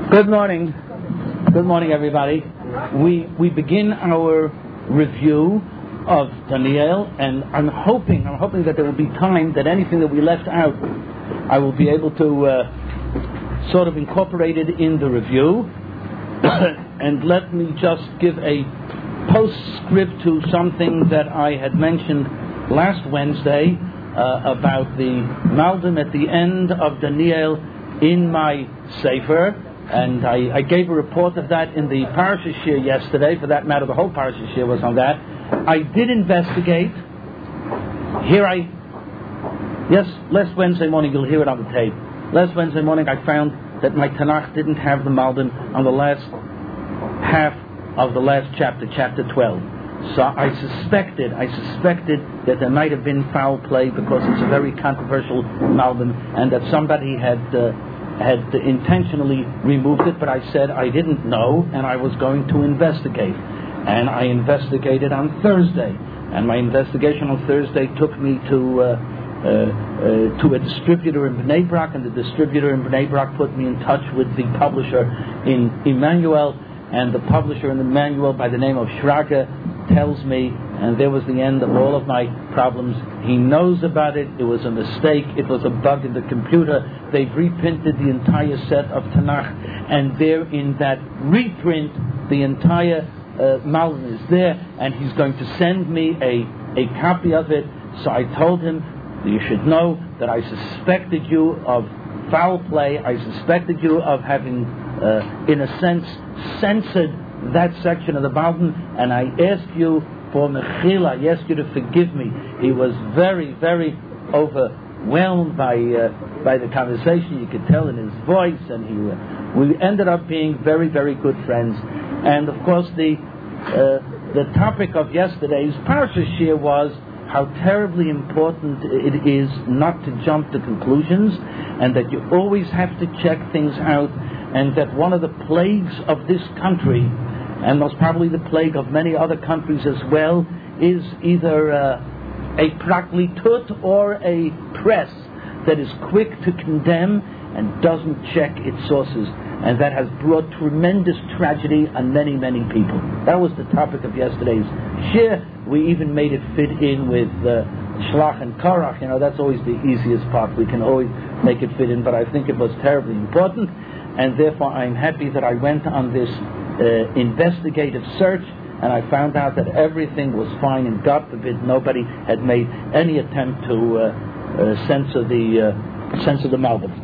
Good morning. Good morning, everybody. We begin our review of Daniel, and I'm hoping that there will be time that anything that we left out, I will be able to sort of incorporate it in the review. And let me just give a postscript to something that I had mentioned last Wednesday about the Maldim at the end of Daniel in my Sefer. And I gave a report of that in the Parashah Shir yesterday. For that matter, the whole Parashah Shir was on that. I did investigate. Last Wednesday morning, you'll hear it on the tape. Last Wednesday morning, I found that my Tanakh didn't have the Maldim on the last half of the last chapter, chapter 12. So I suspected that there might have been foul play because it's a very controversial Maldim, and that somebody had intentionally removed it, but I said I didn't know, and I was going to investigate. And I investigated on Thursday, and my investigation on Thursday took me to a distributor in Bnei Brak, and the distributor in Bnei Brak put me in touch with the publisher in Emmanuel, and the publisher in Emmanuel by the name of Shraga tells me, and there was the end of all of my problems. He knows about it. It was a mistake. It was a bug in the computer. They've reprinted the entire set of Tanakh, and there in that reprint, the entire Maldim is there, and he's going to send me a copy of it. So I told him, you should know that I suspected you of foul play. I suspected you of having, in a sense, censored that section of the Maldim, and I asked you for mechila. I asked you to forgive me. He was very, very overwhelmed by the conversation. You could tell in his voice, and we ended up being very, very good friends. And of course, the topic of yesterday's Parashah Shir was how terribly important it is not to jump to conclusions, and that you always have to check things out, and that one of the plagues of this country, and most probably the plague of many other countries as well, is either a praklitut or a press that is quick to condemn and doesn't check its sources. And that has brought tremendous tragedy on many, many people. That was the topic of yesterday's shir. We even made it fit in with Shlach and Korach. That's always the easiest part. We can always make it fit in, but I think it was terribly important. And therefore I'm happy that I went on this investigative search, and I found out that everything was fine, and God forbid nobody had made any attempt to censor the Maldim.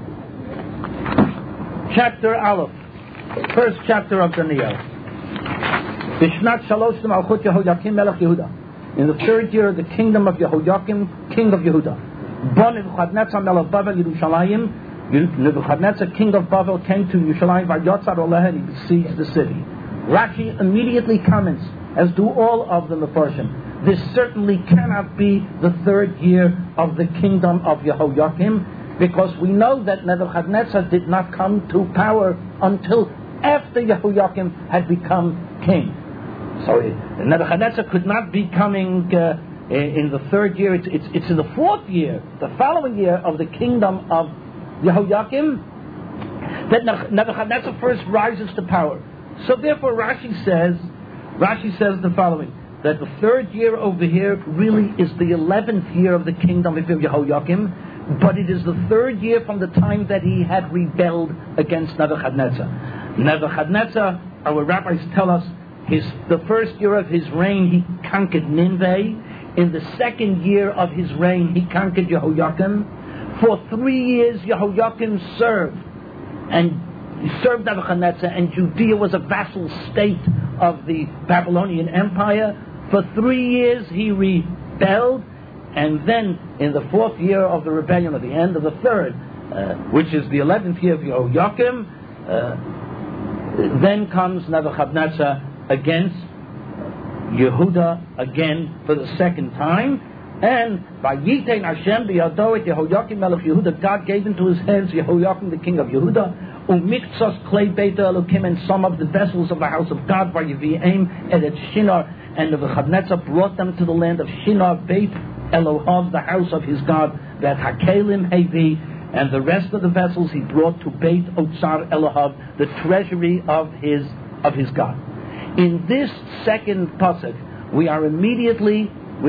Chapter Aleph, first chapter of Daniel. Bishnat Shalosh Malchut Yehoyakim Melech Yehuda. In the third year of the kingdom of Yehoyakim, king of Yehuda. Bon Nebuchadnezzar Melech Bavel Yerushalayim. Nebuchadnezzar, king of Bavel, came to Yerushalayim, Vayotzar Oleha, and he besieged the city. Rashi immediately comments, as do all of the Mefarshim, this certainly cannot be the third year of the kingdom of Yehoyakim, because we know that Nebuchadnezzar did not come to power until after Yehoyakim had become king. So Nebuchadnezzar could not be coming in the third year. It's in the fourth year, the following year of the kingdom of Yehoyakim, that Nebuchadnezzar first rises to power. So therefore Rashi says the following, that the third year over here really is the 11th year of the kingdom of Yehoyakim, but it is the third year from the time that he had rebelled against Nebuchadnezzar. Nebuchadnezzar, our rabbis tell us, the first year of his reign he conquered Nineveh. In the second year of his reign he conquered Yehoyakim. For 3 years Yehoyakim served Nebuchadnezzar, and Judea was a vassal state of the Babylonian Empire. For 3 years he rebelled, and then in the fourth year of the rebellion, at the end of the third, which is the 11th year of Yehoyakim, then comes Nebuchadnezzar against Yehuda again for the second time, and by Yitein Hashem biyado et Yehoyakim melech Yehuda, God gave into his hands Yehoyakim the king of Yehuda, u'miktzos klei beit Elokim, and some of the vessels of the house of God, vayivi'im et Shinar, and Nebuchadnezzar brought them to the land of Shinar, Beit Elohim, the house of his God, that Hakelim Hevi, and the rest of the vessels he brought to Beit Otsar Elohav, the treasury of his God. In this second pasuk, we are immediately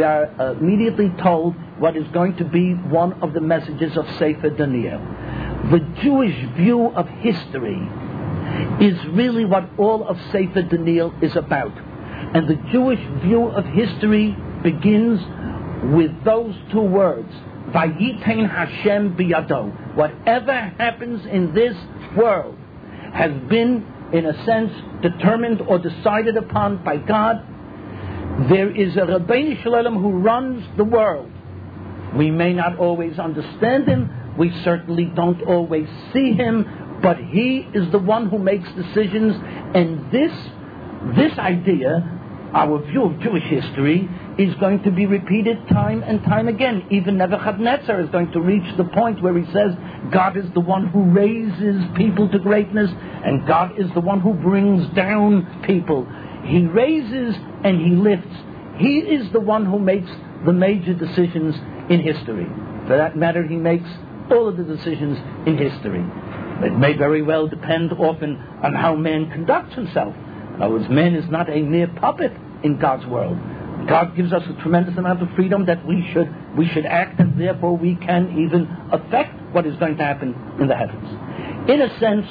told what is going to be one of the messages of Sefer Daniel. The Jewish view of history is really what all of Sefer Daniel is about. And the Jewish view of history begins with those two words, Vayitein Hashem biyado. Whatever happens in this world has been, in a sense, determined or decided upon by God. There is a Rabbeinu Shalom who runs the world. We may not always understand him, we certainly don't always see him, but he is the one who makes decisions. And this idea, our view of Jewish history, is going to be repeated time and time again. Even Nebuchadnezzar is going to reach the point where he says God is the one who raises people to greatness, and God is the one who brings down people. He raises and he lifts. He is the one who makes the major decisions in history. For that matter, he makes all of the decisions in history. It may very well depend often on how man conducts himself. In other words, man is not a mere puppet in God's world. God gives us a tremendous amount of freedom that we should act, and therefore we can even affect what is going to happen in the heavens. In a sense,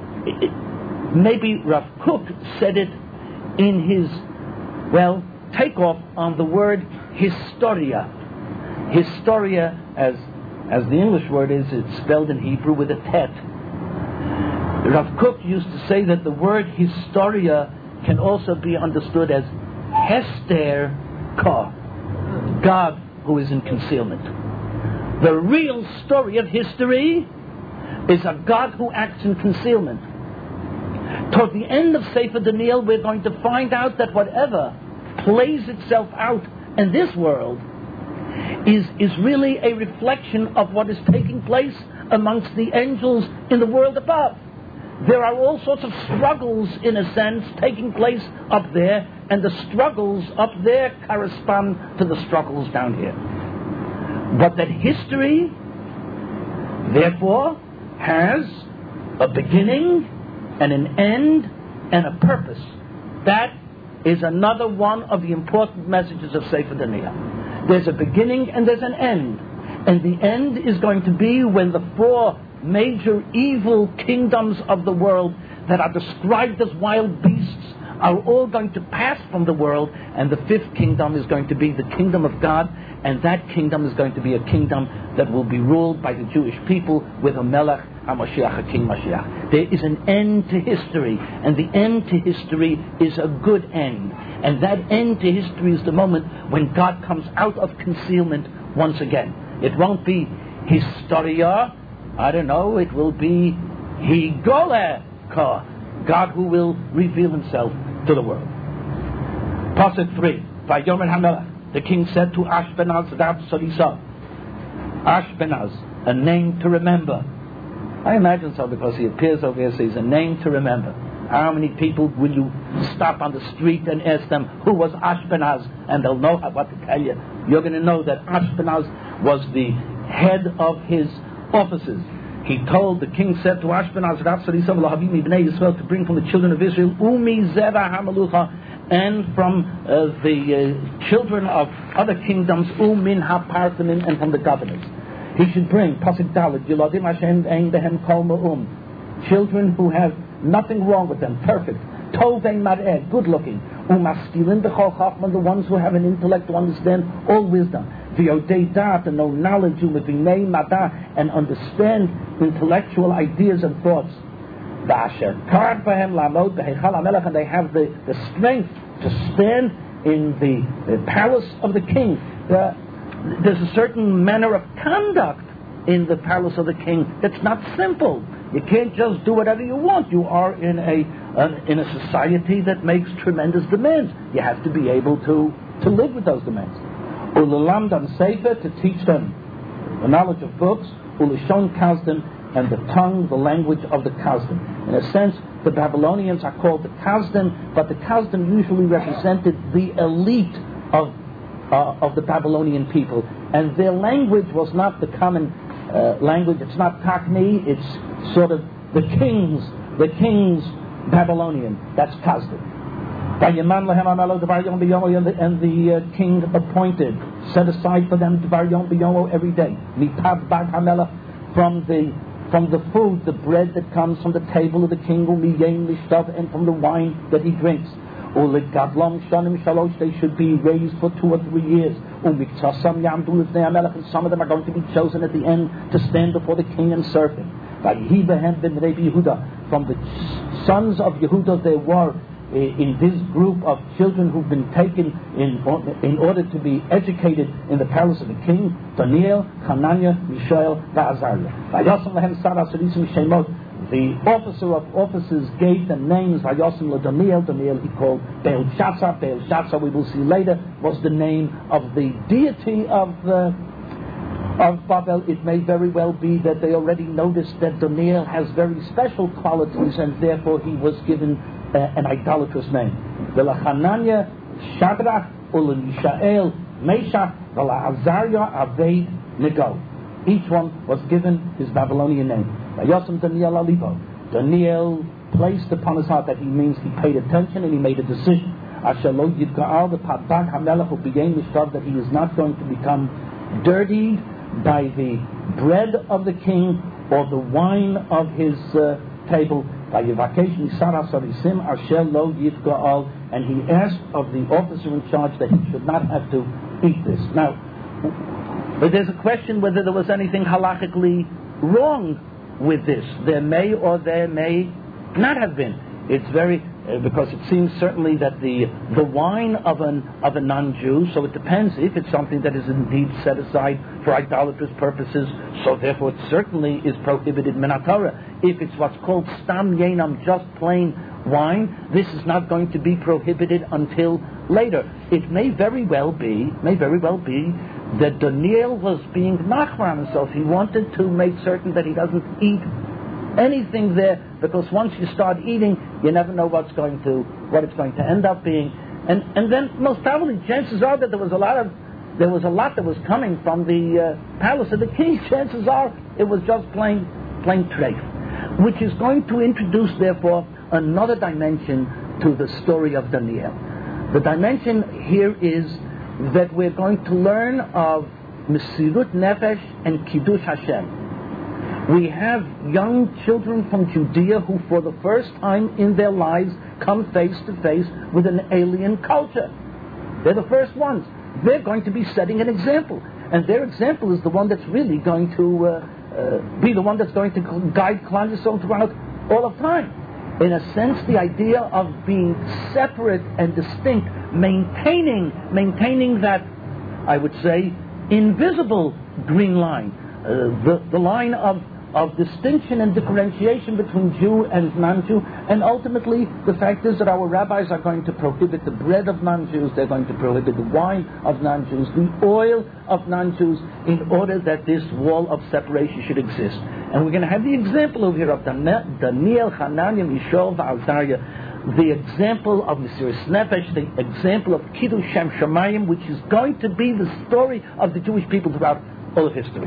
maybe Rav Kook said it in his, takeoff on the word historia. Historia, as the English word is, it's spelled in Hebrew with a tet. Rav Kook used to say that the word historia can also be understood as Hester Ka, God who is in concealment. The real story of history is a God who acts in concealment. Toward the end of Sefer Daniel, we're going to find out that whatever plays itself out in this world is really a reflection of what is taking place amongst the angels in the world above. There are all sorts of struggles, in a sense, taking place up there, and the struggles up there correspond to the struggles down here. But that history, therefore, has a beginning and an end and a purpose. That is another one of the important messages of Sefer Daniel. There's a beginning and there's an end. And the end is going to be when the four major evil kingdoms of the world that are described as wild beasts are all going to pass from the world, and the fifth kingdom is going to be the kingdom of God, and that kingdom is going to be a kingdom that will be ruled by the Jewish people with a Melech HaMashiach, a King Mashiach. There is an end to history, and the end to history is a good end. And that end to history is the moment when God comes out of concealment once again. It won't be historia, it will be Higoleka, God who will reveal himself to the world. Pasuk 3, Vayomer HaMelech, the king said to Ashpenaz, Rab Sarisa. Ashpenaz, a name to remember. I imagine so because he appears over here, says a name to remember. How many people will you stop on the street and ask them who was Ashpenaz, and they'll know what to tell you. You're going to know that Ashpenaz was the head of his officers. He told, the king said to Ashpenaz, to bring from the children of Israel, and from the children of other kingdoms, and from the governors. He should bring children who have nothing wrong with them, perfect, good looking, the ones who have an intellect to understand all wisdom, to know knowledge, and understand intellectual ideas and thoughts. And they have the strength to stand in the palace of the king. There's a certain manner of conduct in the palace of the king that's not simple. You can't just do whatever you want. You are in a society that makes tremendous demands. You have to be able to live with those demands. Ulalamdam Sefer, to teach them the knowledge of books, Ulishon Kazdim, and the tongue, the language of the Kazdim. In a sense, the Babylonians are called the Kazdim, but the Kazdim usually represented the elite of the Babylonian people, and their language was not the common language. It's not Cockney. It's sort of the king's Babylonian. That's Kazdik. And the king appointed, set aside for them Dvar Yom B'Yomo every day. From the food, the bread that comes from the table of the king, and from the wine that he drinks. They should be raised for 2 or 3 years. And some of them are going to be chosen at the end to stand before the king and serve him. From the sons of Yehuda there were in this group of children who've been taken in order to be educated in the palace of the king, Daniel, Hananiah, Mishael, and Azariah. The officer of officers gave them names. Daniel he called Belshazzar. Belshazzar, we will see later, was the name of the deity of Babel. It may very well be that they already noticed that Daniel has very special qualities, and therefore he was given an idolatrous name. Hananiah, Shadrach, Mishael, Meshach, Azariah, Aved, Nego. Each one was given his Babylonian name. Daniel Alibo. Daniel placed upon his heart, that he means he paid attention and he made a decision. That he is not going to become dirtied by the bread of the king or the wine of his table. And he asked of the officer in charge that he should not have to eat this. Now, but there's a question whether there was anything halachically wrong with this. There may or there may not have been. It's very because it seems certainly that the wine of a non-Jew, so it depends if it's something that is indeed set aside for idolatrous purposes, so therefore it certainly is prohibited min haTorah. If it's what's called stam yenam, just plain wine, this is not going to be prohibited until later. It may very well be that Daniel was being nachmar on himself. He wanted to make certain that he doesn't eat anything there, because once you start eating, you never know what it's going to end up being. And then most probably chances are that there was a lot that was coming from the palace of the king. Chances are it was just plain treif, which is going to introduce therefore another dimension to the story of Daniel. The dimension here is that we're going to learn of Mesirut Nefesh and Kiddush Hashem. We have young children from Judea who for the first time in their lives come face to face with an alien culture. They're the first ones. They're going to be setting an example. And their example is the one that's really going to be the one that's going to guide Klal Yisrael throughout all of time. In a sense, the idea of being separate and distinct, maintaining that, I would say, invisible green line, the line of distinction and differentiation between Jew and non-Jew, and ultimately the fact is that our rabbis are going to prohibit the bread of non-Jews, they're going to prohibit the wine of non-Jews, the oil of non-Jews, in order that this wall of separation should exist. And we're going to have the example over here of Daniel, Hananiah, Mishael, Azariah, the example of Mesiras Nefesh, the example of Kiddush Shem Shamayim, which is going to be the story of the Jewish people throughout all of history.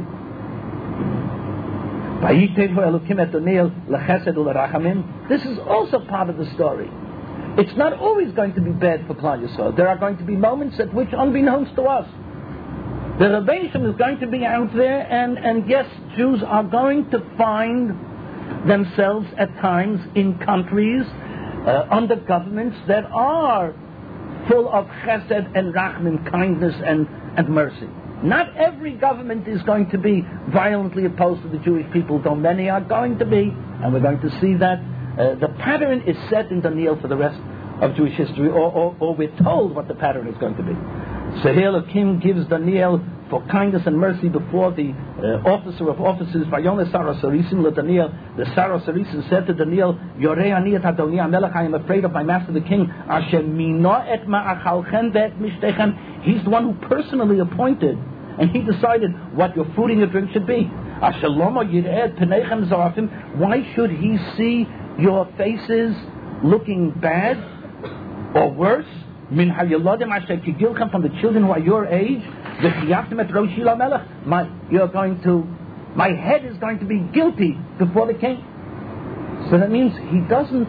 This is also part of the story. It's not always going to be bad for Klal Yisrael. There are going to be moments at which, unbeknownst to us, the Rebbeinu Shem is going to be out there, and yes, Jews are going to find themselves at times in countries under governments that are full of chesed and rachmin, kindness and mercy. Not every government is going to be violently opposed to the Jewish people, though many are going to be, and we're going to see that. The pattern is set in Daniel for the rest of Jewish history, or we're told what the pattern is going to be. So here the king gives Daniel for kindness and mercy before the officer of officers. Vayomer Sarah Sarisim le-Daniel. The Sarah Sarisim said to Daniel, Yorei ani et Adoni HaMelech, I am afraid of my master the king. Asher mino et ma'achalchem ve'et mishtechem. He's the one who personally appointed, and he decided what your food and your drink should be. Asher lomo yireh et penechem zarafim. Why should he see your faces looking bad or worse? Min hayalodim asher kigilchem, from the children who are your age. You're going to My head is going to be guilty before the king. So that means he doesn't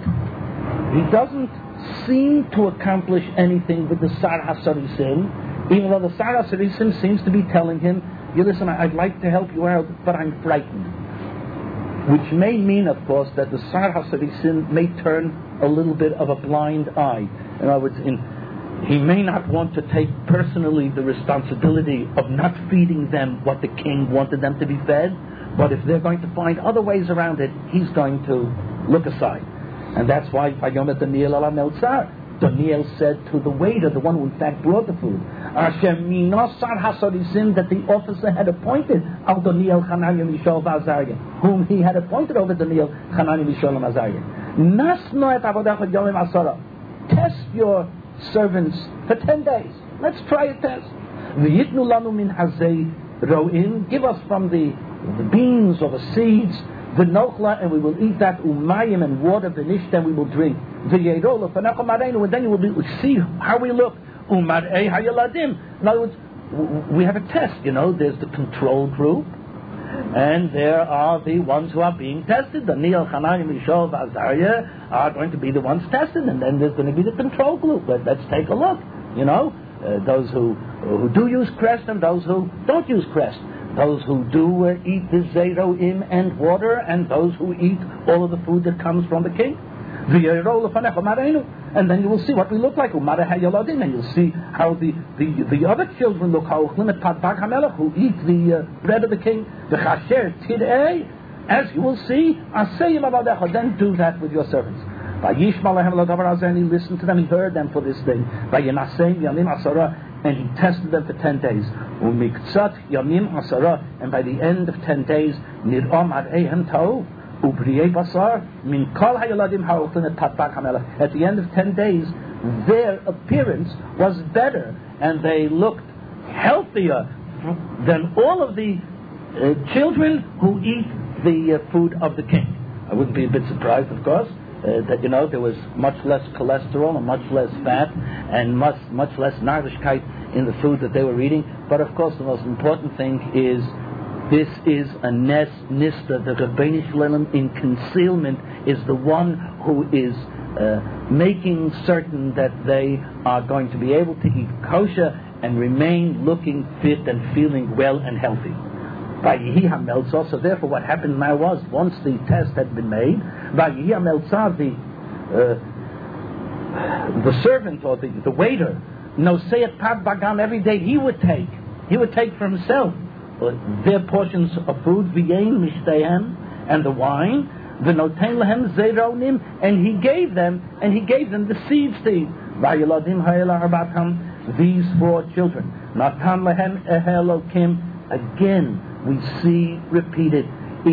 seem to accomplish anything with the Sar HaSarisim, even though the Sar HaSarisim seems to be telling him, you listen, I'd like to help you out, but I'm frightened. Which may mean, of course, that the Sar HaSarisim may turn a little bit of a blind eye. In other words, he may not want to take personally the responsibility of not feeding them what the king wanted them to be fed, but if they're going to find other ways around it, he's going to look aside. And that's why Vayomer Daniel ala Meltzar, Daniel said to the waiter, the one who in fact brought the food, that the officer had appointed al Daniel, Hananiah, Mishael, Azariah, whom he had appointed over Daniel, Hananiah, Mishael, and Azariah. Nasno et avodacha yomim asara. Test your servants for 10 days. Let's try a test. V'yitnu lanu min hazei ro'in. Give us from the beans or the seeds, v'nochla, and we will eat that, umayim, and water, v'nish, and we will drink. V'yeiro lefanecha mareinu, and then you will see how we look. Umarei hayaladim. In other words, we have a test, there's the control group, and there are the ones who are being tested. Daniel, Hananiah, Mishael, Azariah are going to be the ones tested, and then there's going to be the control group. Let's take a look. Those who do use crest and those who don't use crest. Those who do eat the zeroim and water, and those who eat all of the food that comes from the king. And then you will see what we look like. And you'll see how the other children look, who eat the bread of the king. As you will see, then do that with your servants. And he listened to them, he heard them for this thing. And he tested them for 10 days. And by the end of 10 days, at the end of 10 days, their appearance was better, and they looked healthier than all of the children who eat the food of the king. I wouldn't be a bit surprised, of course, that there was much less cholesterol and much less fat and much less narishkeit in the food that they were eating. But of course, the most important thing is, this is a nista. The Rebbeinu Shalom in concealment is the one who is making certain that they are going to be able to eat kosher and remain looking fit and feeling well and healthy. By Yehi HaMeltzar, so therefore what happened now was, once the test had been made, by Yehi HaMeltzar, the servant or the waiter, Noseit Pad Bagam, every day he would take for himself their portions of food, v'yein mishtehem, and the wine, v'noten lehem zeironim, and he gave them the seeds to eat. V'yeladim ha'ela arbatam, these 4 children. Natan lehem ehelokim, again we see repeated.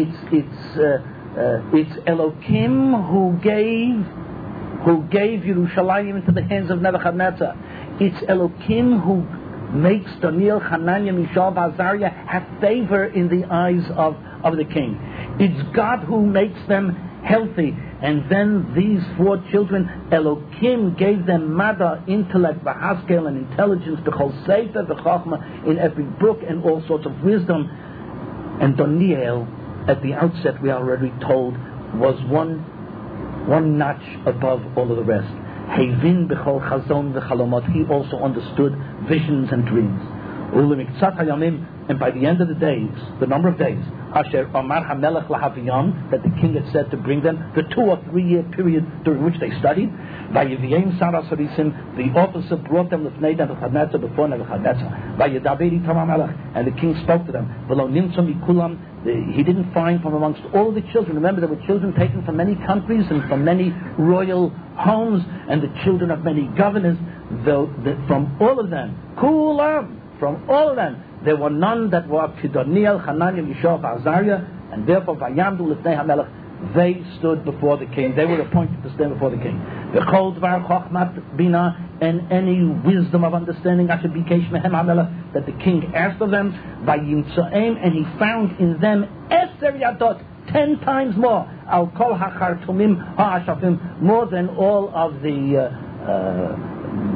It's Elokim who gave Yerushalayim into the hands of Nebuchadnezzar. It's Elokim who makes Daniel, Hananiah, Mishael, Azariah have favor in the eyes of the king. It's God who makes them healthy. And then these 4 children, Elokim gave them mada, intellect, v'haskel, and intelligence, the whole sefer, the chachma, in every book, and all sorts of wisdom. And Daniel, at the outset, we are already told, was one notch above all of the rest. Hevin b'chol chazon v'chalomot. He also understood visions and dreams. And by the end of the days, the number of days, Asher Amar HaMelech Lahaviyam, that the king had said to bring them, the 2 or 3 year period during which they studied, Vayiviyim Sar HaSarisim, the officer brought them Lefnei Nebuchadnezzar, before Nebuchadnezzar, Vayidaveri Tamar Melech, and the king spoke to them. V'lo nimtzum mikulam, he didn't find from amongst all of the children. Remember, there were children taken from many countries and from many royal homes, and the children of many governors, from all of them, kulam, from all of them, there were none that were Daniel, Hananiah, Mishael, Azariah, and therefore Vayamdu Lefnei HaMelech, they stood before the king. They were appointed to stand before the king. V'chol dvar chochmat bina, and any wisdom of understanding that the king asked of them, Vayimtzoem, and he found in them Eser Yadot, 10 times more, Al Kol HaChartumim HaAshafim, more than all of the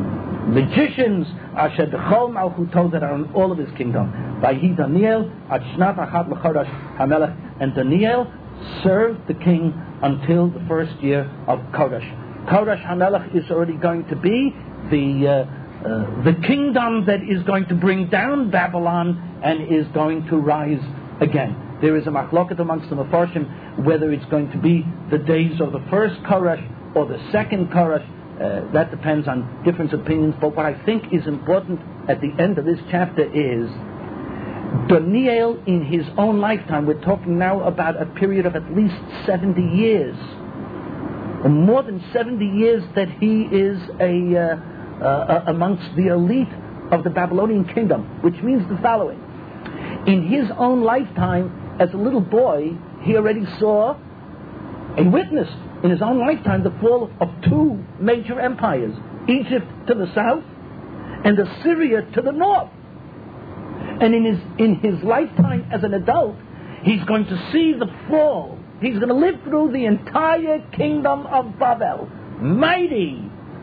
magicians, asher dechol malchuto, that are in all of his kingdom. Vayhi Daniel ad shnat achat l'chodesh hamelech, and Daniel served the king until the first year of Kodesh. Kodesh Hamelech is already going to be the kingdom that is going to bring down Babylon and is going to rise again. There is a machloket amongst the Mefarshim whether it's going to be the days of the first Koresh or the second Koresh. That depends on different opinions. But what I think is important at the end of this chapter is Daniel in his own lifetime. We're talking now about a period of at least 70 years. Or more than 70 years that he is amongst the elite of the Babylonian kingdom, which means the following. In his own lifetime, as a little boy, he already saw and witnessed in his own lifetime the fall of two major empires, Egypt to the south and Assyria to the north. And in his lifetime as an adult, he's going to see the fall. He's going to live through the entire kingdom of Babel. Mighty,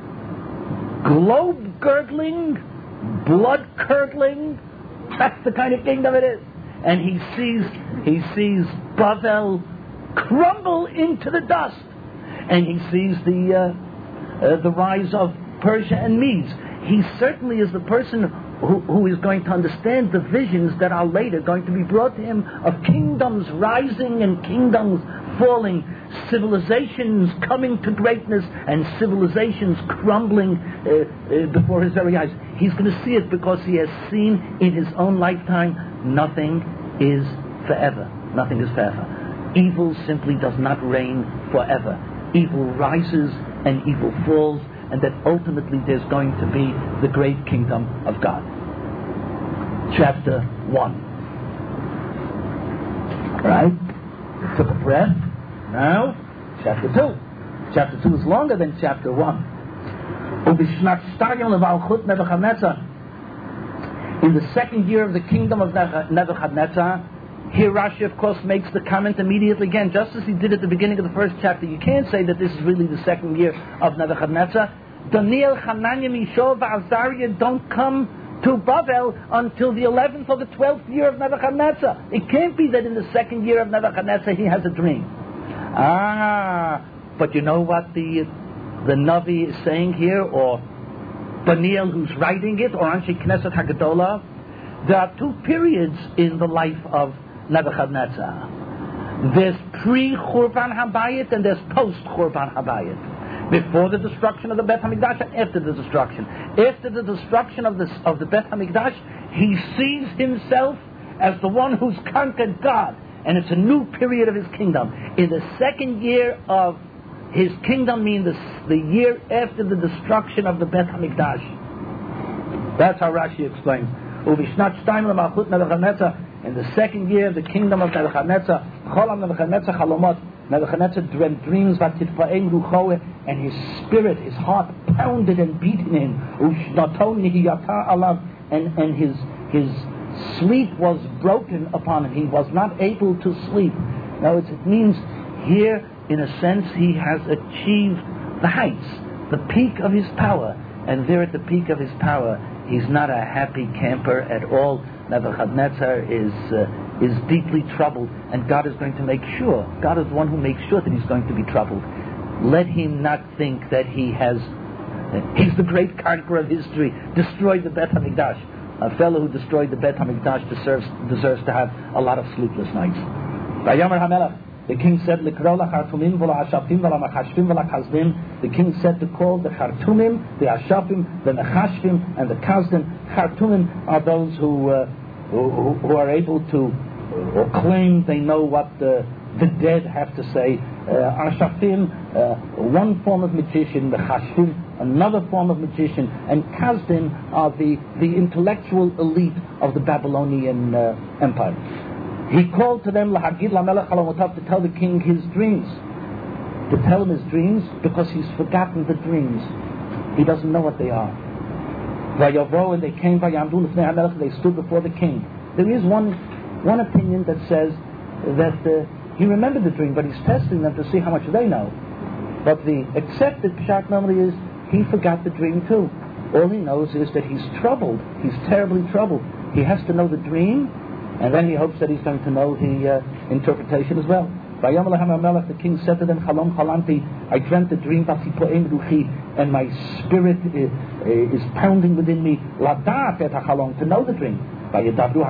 globe-girdling, blood-curdling. That's the kind of kingdom it is. And he sees Babel crumble into the dust. And he sees the rise of Persia and Medes. He certainly is the person who is going to understand the visions that are later going to be brought to him of kingdoms rising and kingdoms falling, civilizations coming to greatness and civilizations crumbling before his very eyes. He's going to see it because he has seen in his own lifetime nothing is forever. Nothing is forever. Evil simply does not reign forever. Evil rises and evil falls, and that ultimately there's going to be the great kingdom of God. Chapter 1. Right? Took a breath. Now, chapter 2. Chapter 2 is longer than chapter 1. In the second year of the kingdom of Nebuchadnezzar, here Rashi, of course, makes the comment immediately again, just as he did at the beginning of the first chapter. You can't say that this is really the second year of Nebuchadnezzar. Daniel, Hananiah, Mishael, Azariah don't come to Babel until the 11th or the 12th year of Nebuchadnezzar. It can't be that in the second year of Nebuchadnezzar he has a dream. But you know what the Navi is saying here, or Daniel who's writing it, or Anshe Knesset Hagadolah? There are two periods in the life of Nebuchadnezzar. There's pre-Churban Habayit and there's post-Churban Habayit. Before the destruction of the Beit HaMikdash and after the destruction. After the destruction of the Beit HaMikdash, he sees himself as the one who's conquered God. And it's a new period of his kingdom. In the second year of his kingdom, means the year after the destruction of the Beit HaMikdash. That's how Rashi explains. In the second year of the kingdom of Nebuchadnezzar, Nebuchadnezzar dreamed dreams, and his spirit, his heart pounded and beat in him, and his sleep was broken upon him. He was not able to sleep. Now it means here, in a sense, he has achieved the heights, the peak of his power, and there at the peak of his power, he's not a happy camper at all. Nebuchadnezzar is deeply troubled, and God is going to make sure. God is the one who makes sure that he's going to be troubled. Let him not think that he's the great conqueror of history, destroyed the Beit HaMikdash. A fellow who destroyed the Beit HaMikdash deserves to have a lot of sleepless nights. The king said, the king said to call the Chartumim, the Ashapim, the Nechashvim, and the Kazdim. Chartumim are those who are able to or claim they know what the dead have to say. Ashapim, one form of magician, the Chashvim, another form of magician, and Kazdim are the intellectual elite of the Babylonian Empire. He called to them, Lahagid Lamelech Halamotav, to tell the king his dreams. To tell him his dreams, because he's forgotten the dreams. He doesn't know what they are. Vayavo, and they came, Vayamdu Lefnei HaMelech, they stood before the king. There is one opinion that says that he remembered the dream, but he's testing them to see how much they know. But the accepted pshat normally is, he forgot the dream too. All he knows is that he's troubled. He's terribly troubled. He has to know the dream, and then he hopes that he's going to know the interpretation as well. The king said to them, Chalom chalamti, I dreamt a dream, and my spirit is pounding within me, ladat et hachalom, to know the dream. And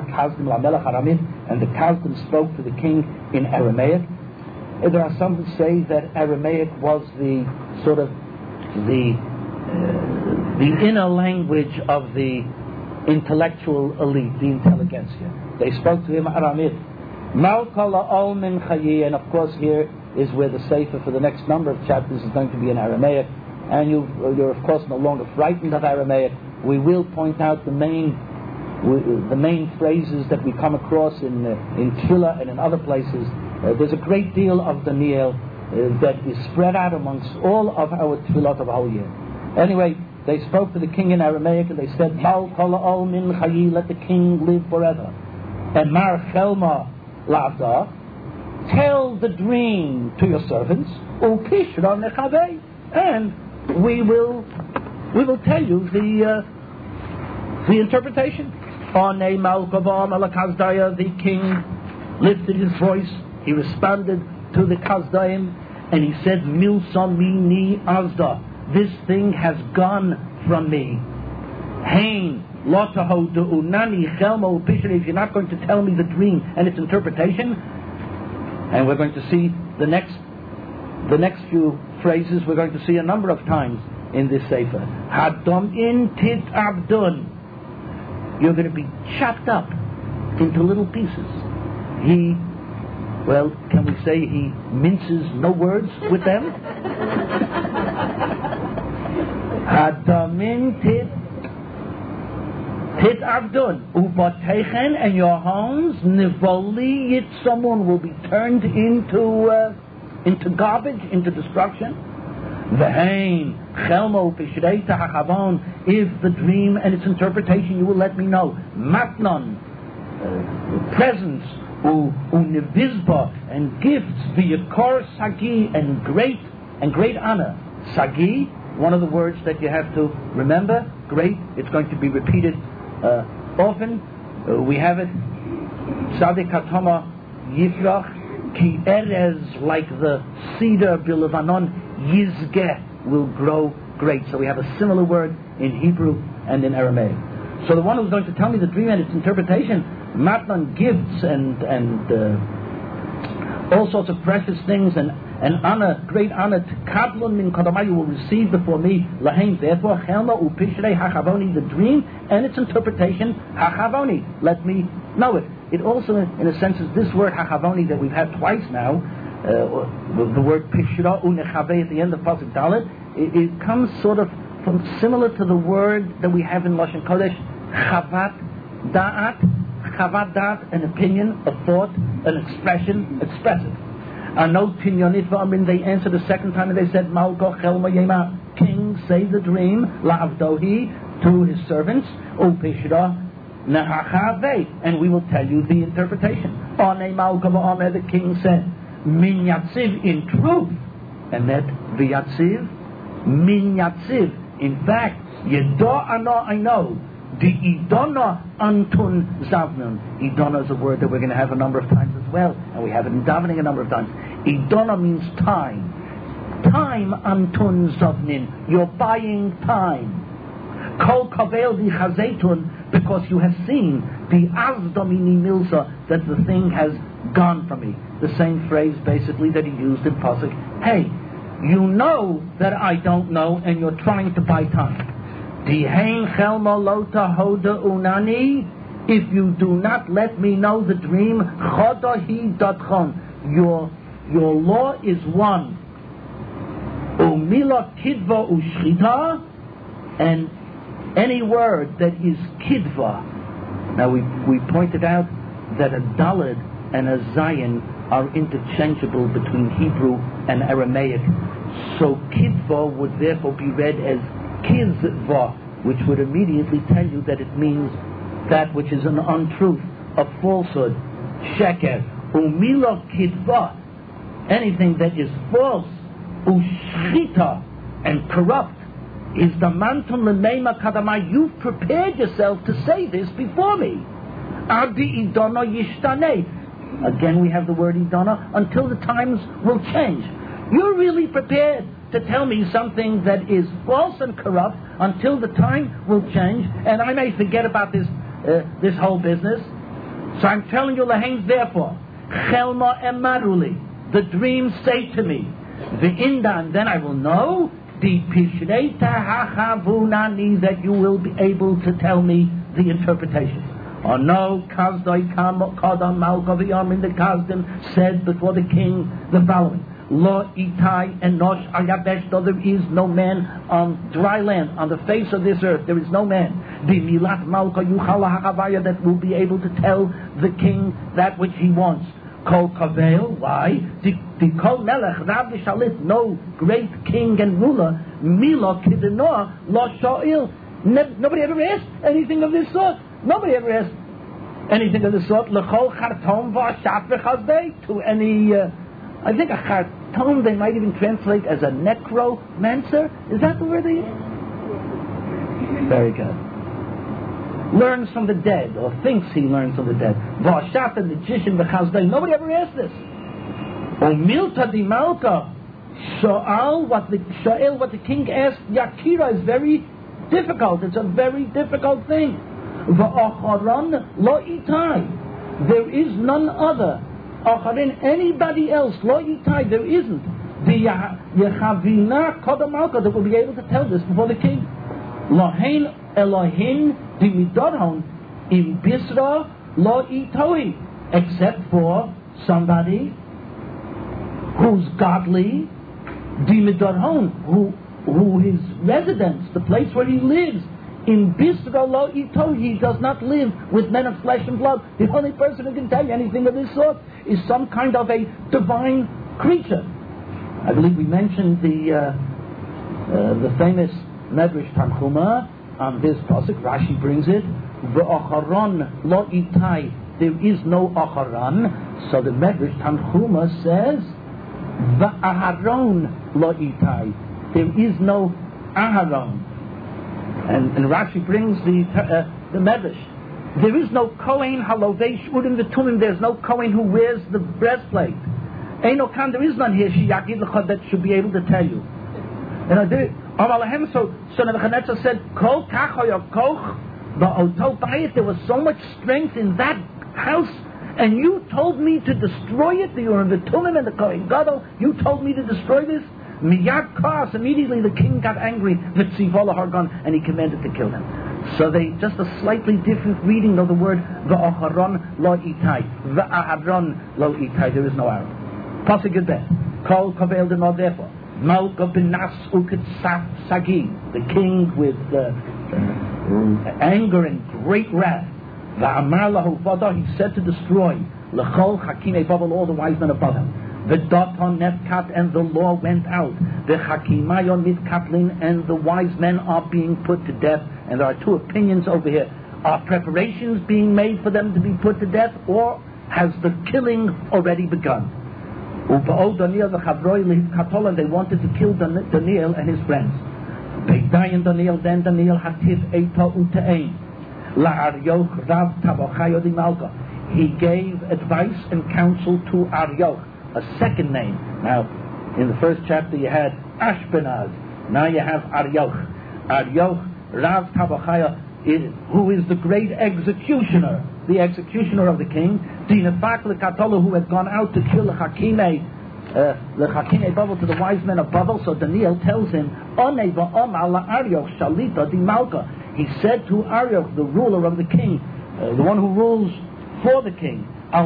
the Kazdim spoke to the king in Aramaic. There are some who say that Aramaic was the sort of the inner language of the intellectual elite, the intelligentsia. They spoke to him Aramaic. And of course here is where the sefer for the next number of chapters is going to be in Aramaic, and you're of course no longer frightened of Aramaic. We will point out the main phrases that we come across in Tefillah and in other places. There's a great deal of Daniel that is spread out amongst all of our Tefillot of the whole year. Anyway, they spoke to the king in Aramaic and they said, let the king live forever. And Mar Chelma Lavda, tell the dream to your servants, and we will tell you the interpretation. The king lifted his voice, he responded to the Kazdaim, and he said, Milsamini Azda, this thing has gone from me. Hain, Lotaho de Unani Chelmo Pishri, if you're not going to tell me the dream and its interpretation. And we're going to see the next few phrases, we're going to see a number of times in this Sefer. Hadom in tit abdun. You're going to be chopped up into little pieces. Can we say he minces no words with them? Hadamin tit avdun ubatechen, and your homes nivoli yit, someone will be turned into garbage, into destruction. V'hein chelmo pishreita hachavon, if the dream and its interpretation you will let me know. Matnon, presents, univizba, and gifts, v'yakor sagi, and great honor. Sagi, one of the words that you have to remember, great, it's going to be repeated often. We have it, Tzadik Hatama Yifrach, Ki Erez, like the cedar Bilevanon, Yizgeh, will grow great. So we have a similar word in Hebrew and in Aramaic. So the one who's going to tell me the dream and its interpretation, Matnan, gifts and all sorts of precious things and honor, great honor, to Kablon min Kodamai, you will receive before me, Lahain, therefore, Chelma upishrei hachavoni, the dream and its interpretation, hachavoni, let me know it. It also, in a sense, is this word hachavoni that we've had twice now, the word pishra unechaveh at the end of Pasuk Dalet, it comes sort of from similar to the word that we have in Lashon Kodesh, chavat da'at, an opinion, a thought, an expression, expressive. They answered the second time and they said, Malko Chelma Yema, king, say the dream, La'avdohi, to his servants, Upishra Nahachave, and we will tell you the interpretation. The king said, Min Yatziv, in truth, and that V'Yatziv, Min Yatziv, in fact, Yedo Ano, I know, the Idona Antun Zavnun. Idona is a word that we're going to have a number of times as well, and we have it in davening a number of times. Idona means time. Time Antun Zavnin. You're buying time. Kol Kavel di Chazetun, because you have seen the Azdomini Milsa, that the thing has gone from me. The same phrase basically that he used in Pasuk. Hey, you know that I don't know, and you're trying to buy time. If you do not let me know the dream, your law is one. And any word that is kidva. Now we pointed out that a daled and a zayin are interchangeable between Hebrew and Aramaic. So kidva would therefore be read as kizva, which would immediately tell you that it means that which is an untruth, a falsehood, sheker. Umila kidva, anything that is false, ushchita, and corrupt. is the mantum l'meima kadamai. You've prepared yourself to say this before me. Adi idona yishtaneh. Again, we have the word idona, until the times will change. You're really prepared to tell me something that is false and corrupt until the time will change, and I may forget about this whole business. So I'm telling you, Lahain, therefore, Chelma emaruli, the dreams say to me, V'indan, then I will know, the Pishreita hachavunani, that you will be able to tell me the interpretation. Or no, Kazdoi Kadam Malka V'Yamin, the Kazdim said before the king the following: Lo itai enosh ayabesh, though there is no man on dry land, on the face of this earth, there is no man. B'milat Malka Yuchala Hachavaya, that will be able to tell the king that which he wants. Kol Kavel, why? The Kol Melech Rav Shalit, no great king and ruler, Milo Kidenoah Lo Sha'il. Nobody ever asked anything of this sort. Nobody ever asked anything of this sort. L'chol Chartom V'Ashat V'Chazdei, to any. I think a Chartom they might even translate as a necromancer. Is that the word they use? Very good. Learns from the dead, or thinks he learns from the dead. V'Ashat, a magician, V'Chazdei. Nobody ever asked this. O Milta Di Malka Sha'al, what the king asked Yakira is very difficult. It's a very difficult thing. V'acharan lo itai. There is none other. Acharin, anybody else. Lo itai, there isn't. The Yechavina Kodamalka that will be able to tell this before the king. Lohein Elohim dimidorhon im bisra lo itoi. Except for somebody who's godly, dimidorhon, who his residence, the place where he lives, in Bisra lo ito, he does not live with men of flesh and blood. The only person who can tell you anything of this sort is some kind of a divine creature. I believe we mentioned the famous Medrash Tanchuma on this pasuk. Rashi brings it. V'acharon lo itai. There is no acharon. So the Medrash Tanchuma says V'aharon lo itai. There is no Aharon. And Rashi brings the Medrash. There is no Kohen halovesh urim v'tumim. There's no Kohen who wears the breastplate. Eino kan, there is none here sheyagid l'cha that should be able to tell you. And so Nebuchadnezzar said, Kol kachoy koch ba'oto bayit. There was so much strength in that house, and you told me to destroy it. The urim v'tumim and the Kohen Gadol. You told me to destroy this. Miyad Kos, immediately the king got angry, Vitzivola Hargon, and he commanded to kill him. So they just a slightly different reading of the word V'aharon lo itai. V'aharon lo itai. There is no arrow. Pasuk Yudbet. Kol Kavel Deno, therefore. Malka Benas Ukit Sagi, the king with anger and great wrath. V'amar lahu vada, he said to destroy. L'chol Hakimei Babel, all the wise men above him. The Daton Netkat, and the law went out. The Hakimayon Mitkatlin, and the wise men are being put to death. And there are two opinions over here. Are preparations being made for them to be put to death, or has the killing already begun? Daniel the Chavroy, and they wanted to kill Daniel and his friends. Then Daniel Hatif Eita Utein. La Aryoch Rav Tavochayo di Malka. He gave advice and counsel to Aryoch, a second name. Now, in the first chapter you had Ashpenaz. Now you have Aryoch. Aryoch Rav Tavochaya, who is the great executioner, the executioner of the king. Dinafak Lekatolo, who had gone out to kill the Hakimei Babel, to the wise men of Babel. So Daniel tells him, Onei va'om ala Aryoch Shalita di Malka. He said to Aryoch, the ruler of the king, the one who rules for the king, why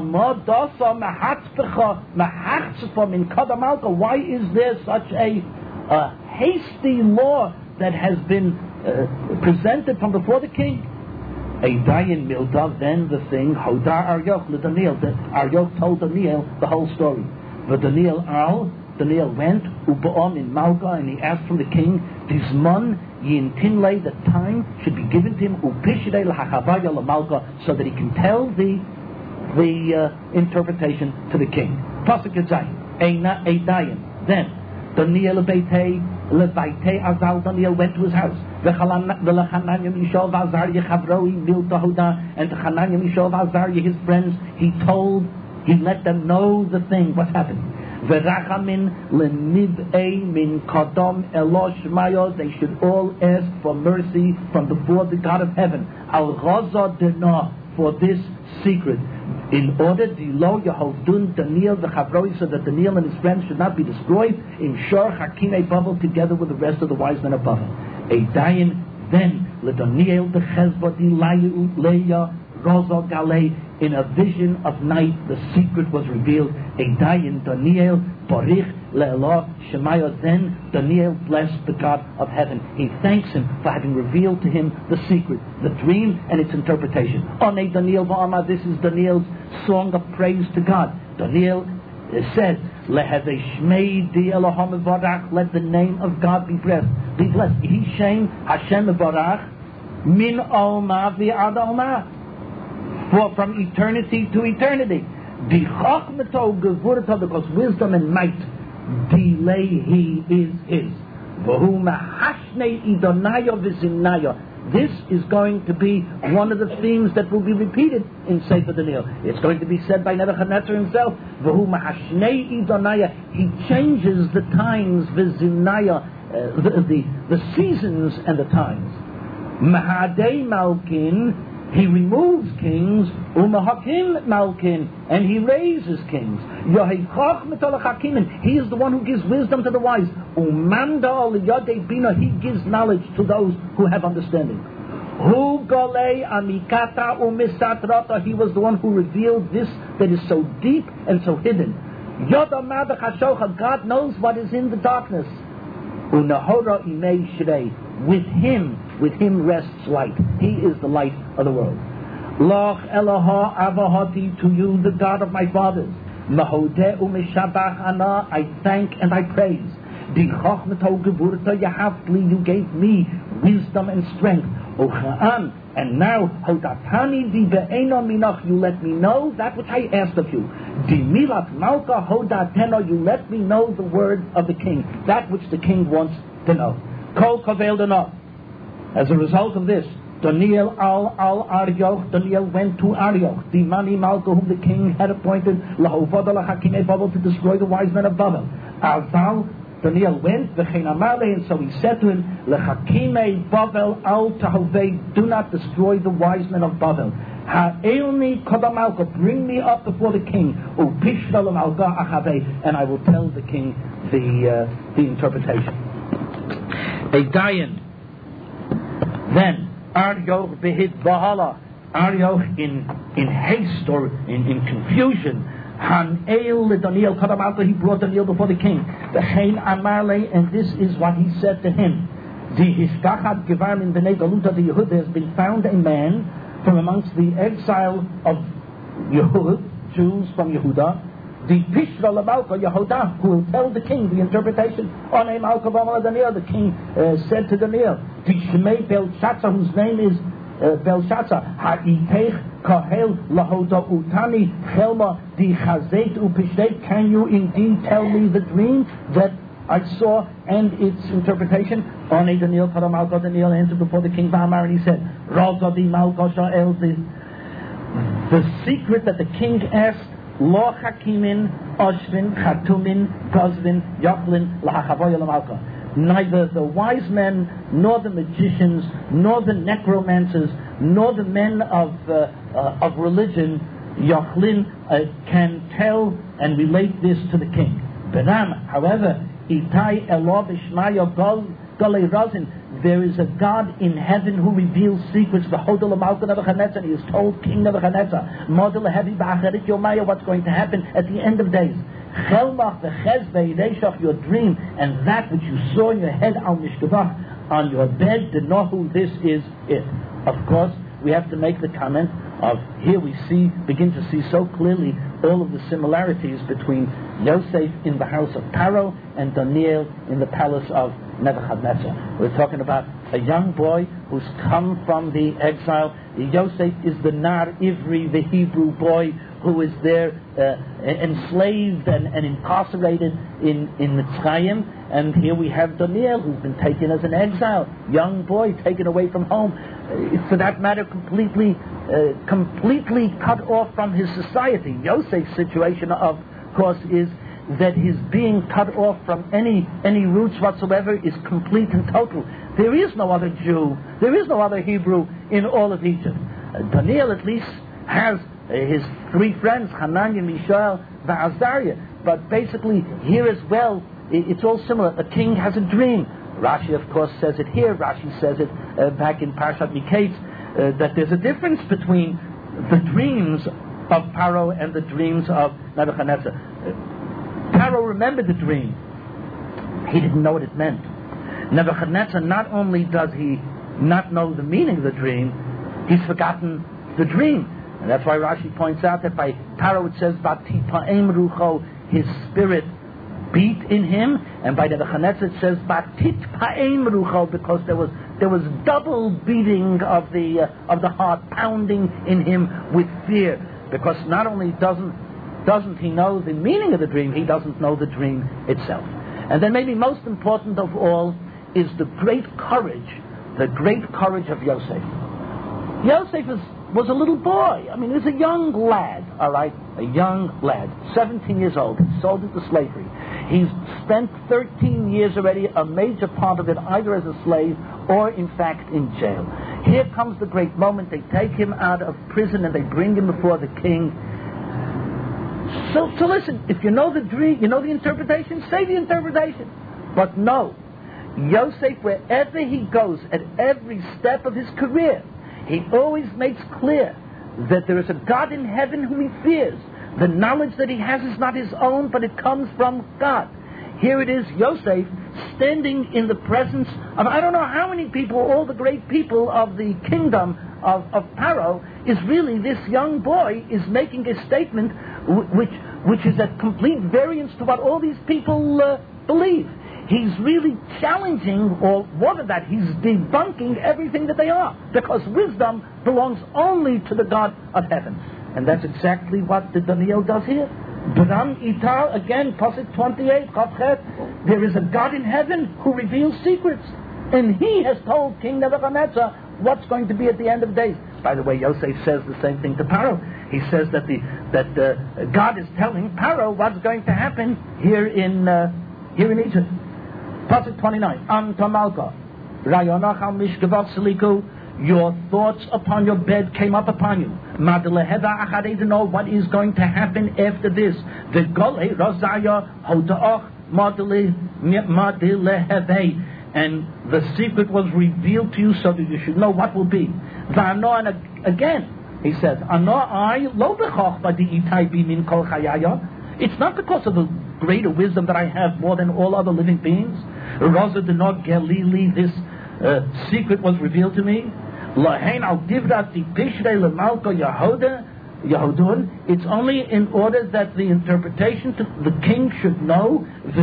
is there such a hasty law that has been presented from before the king? Then the thing, Aryoch told Daniel the whole story. But Daniel went, in Malka, and he asked from the king, the time should be given to him, so that he can tell the interpretation to the king. Pasuk Yudzayin. Then Daniel Beitei Levaite Azal Daniel went to his house. V'lechananya Mishael v'Azariah Chavroi Milta Huda, and to Hananya Mishael v'Azariah, his friends, he let them know the thing, what's happening. V'rachamin leniv'ei min kadam elosh mayo, they should all ask for mercy from before the God of heaven. Al Gaza Dena, for this secret, in order Dilo Yehovdun Daniel the Chavroi, so that Daniel and his friends should not be destroyed in Shor Hakimei Bavel, together with the rest of the wise men of Bavel. A dayin then LeDaniel the Chezbati Layu Leia Rozo Galei, in a vision of night the secret was revealed. A dayin Daniel Borich Le'elah Shemayo, then Daniel blessed the God of heaven. He thanks him for having revealed to him the secret, the dream and its interpretation. Onei Daniel Va'ama, this is Daniel's song of praise to God. Daniel said, Lehevei Shmei Di Elohim Varach, let the name of God be blessed. Hishem Hashem Varach Min Olma V'ad Olma, for from eternity to eternity. Di Chachmato Gevurto, because wisdom and might delay he is his. V'hu Mahashnei Idonayo V'Zimnayo. This is going to be one of the themes that will be repeated in Sefer Daniel. It's going to be said by Nebuchadnezzar himself. V'hu Mahashnei Idonaya. He changes the times, V'Zimnaya, the seasons and the times. Mahadei Malkin, he removes kings, umahakim malkin, and he raises kings. He is the one who gives wisdom to the wise. Umanda liyadei bina, he gives knowledge to those who have understanding. Hu golei amikata umisatrata, he was the one who revealed this that is so deep and so hidden. Yoda madach hashocha, God knows what is in the darkness. Unahora imei shrei, with him rests light. He is the light of the world. Loch Eloha Avahati, to you, the God of my fathers. Mahodeh u'mishabach ana, I thank and I praise. Di chochmato geburta yahavli, you gave me wisdom and strength. Ocha'an, and now hodatani di be'eno minach, you let me know that which I asked of you. Di milat malka hodateno, you let me know the word of the king, that which the king wants to know. Kol kavel dana. As a result of this, Daniel Arioch, Daniel went to Arioch, the Mani Malka, whom the king had appointed, Lahovada Lahakimei Bavel, to destroy the wise men of Bavel. Azal, Daniel went, and so he said to him, Lehakimei Bavel al Tahovei, do not destroy the wise men of Bavel. Ha'elni Kodamalka, bring me up before the king, Upishval Malka Achavei, and I will tell the king the interpretation. A dayan. Then Arioch behid bahala, Arioch in haste or in confusion, Han'el Daniel Kadamalka, he brought Daniel before the king. V'chein Amarle, and this is what he said to him. The Hishkachat Gevar in Bnei Galuta the Yehud, there has been found a man from amongst the exile of Yehud, Jews from Yehuda, the Pishra Lamalka Yehuda, who will tell the king the interpretation. Onei Malka V'Amar Daniel, the king said to Daniel, the Shmei Belshazzar, whose name is Belshazzar, Ha'itech Kahel Lahoda Utani Chelma Di Chazet Upishret, can you indeed tell me the dream that I saw and its interpretation? Onei Daniel Karamalka, Daniel answered before the king V'Amar, and he said, Raza Di Malka Sha'el, the secret that the king asked, Lo Hakimin, Oshvin, Chatumin, Gozvin, Yochlin, Lahachavoya Lamalka. Neither the wise men, nor the magicians, nor the necromancers, nor the men of religion, Yochlin, can tell and relate this to the king. Benam, however, Itai Elo Bishmaya Golei Razin, there is a God in heaven who reveals secrets. The Hodel Malka Nebuchadnezzar, he has told King Nebuchadnezzar, Model Heavy Ba'acherit Yomaya, what's going to happen at the end of days. Chelmach v'chezvei reishach, your dream, and that which you saw in your head al mishkavach, on your bed, to know who this is it. Of course, we have to make the comment of, here we begin to see so clearly all of the similarities between Yosef in the house of Paro and Daniel in the palace of Nebuchadnezzar. We're talking about a young boy who's come from the exile. Yosef is the Nar Ivri, the Hebrew boy who is there enslaved and incarcerated in Mitzrayim. And here we have Daniel, who's been taken as an exile, young boy taken away from home, for that matter completely cut off from his society. Yosef's situation, of course, is that his being cut off from any roots whatsoever is complete and total. There is no other Jew, there is no other Hebrew in all of Egypt. Daniel at least has his three friends, Hananiah, Mishael, and Azariah. But basically here as well, it's all similar. A king has a dream. Rashi, of course, says it here. Rashi says it back in Parshat Miketz, that there's a difference between the dreams of Paro and the dreams of Nebuchadnezzar. Paro remembered the dream. He didn't know what it meant. Nebuchadnezzar, not only does he not know the meaning of the dream, he's forgotten the dream. And that's why Rashi points out that by Paro it says, Batipa'em rucho, his spirit beat in him, and by Nebuchadnezzar it says, Batitpa'em rucho, because there was double beating of the heart, pounding in him with fear, because not only doesn't he know the meaning of the dream, he doesn't know the dream itself. And then maybe most important of all is the great courage of Yosef. Yosef was a little boy. I mean, he was a young lad, all right? A young lad, 17 years old, sold into slavery. He's spent 13 years already, a major part of it, either as a slave or, in fact, in jail. Here comes the great moment. They take him out of prison and they bring him before the king. So listen, if you know the dream, you know the interpretation, say the interpretation. But no, Yosef, wherever he goes, at every step of his career, he always makes clear that there is a God in heaven whom he fears. The knowledge that he has is not his own, but it comes from God. Here it is, Yosef, standing in the presence of I don't know how many people, all the great people of the kingdom of Paro, is really this young boy is making a statement which is at complete variance to what all these people believe. He's really challenging, or more than that, he's debunking everything that they are, because wisdom belongs only to the God of heaven. And that's exactly what the Daniel does here. Bram Itar, again, Pasuk 28, Chavchet, there is a God in heaven who reveals secrets. And he has told King Nebuchadnezzar what's going to be at the end of days. By the way, Yosef says the same thing to Paro. He says that God is telling Paro what's going to happen here in Egypt. Pasuk 29. Antamalka, Rayonachal Mishkavat Seliku, your thoughts upon your bed came up upon you. Madaleheva Achadei to know what is going to happen after this. The Gole Rozaya Hotaoch Madaleheve. And the secret was revealed to you so that you should know what will be. And again, he says, it's not because of the greater wisdom that I have more than all other living beings. This secret was revealed to me. It's only in order that the interpretation to the king should know.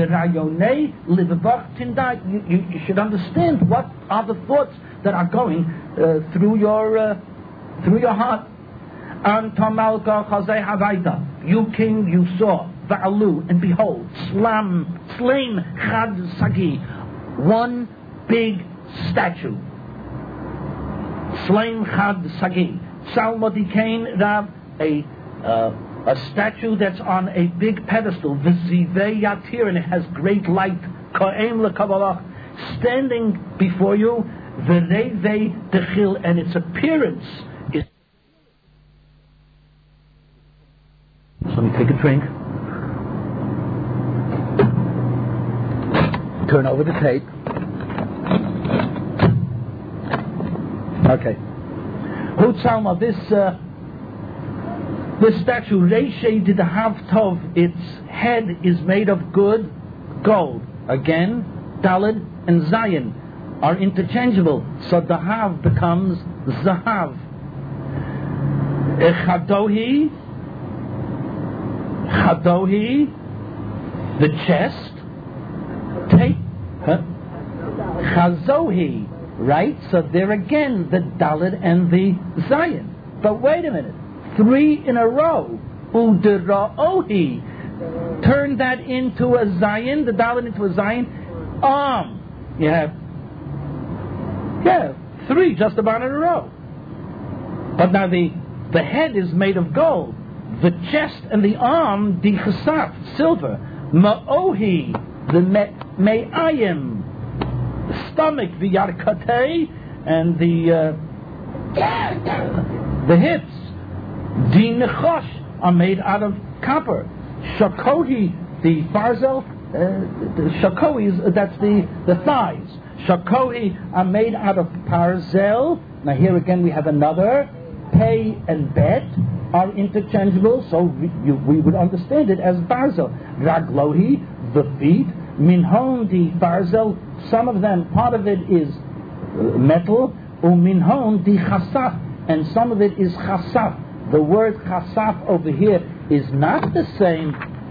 You should understand what are the thoughts that are going through your heart. You king, you saw Va'alu, and behold, slain Chad Sagi, one big statue. Slain Chad Sagi. Salmodikain Rav, a statue that's on a big pedestal. V'zivei Yatir, and it has great light. Ka'em leKabalach, standing before you. V'revei Dechil, and its appearance is. So let me take a drink. Turn over the tape. Okay. Hutzalma, this statue, Reishe did Havtov, its head is made of good gold. Again, Daled and Zayin are interchangeable, so Dahav becomes Zahav. Chadohi, the chest. Take Chazohi, right? So there again, the Dalet and the Zion. But wait a minute, 3 in a row. Udera'ohi. Turn that into a Zion, the Dalet into a Zion. You have 3 just about in a row. But now the head is made of gold. The chest and the arm, the chesaf, silver. Ma'ohi, the me'ayim, the stomach, the yarkatei, and the hips. The nechosh are made out of copper. Shakohi, the farzel, the shakohi, that's the thighs. Shakohi are made out of parzel. Now here again we have another. Pei and bet are interchangeable, so we would understand it as barzel. Raglohi, the feet. Minhon, the barzel. Some of them, part of it is metal. Uminhon, the chasaf, and some of it is chasaf. The word chasaf over here is not the same.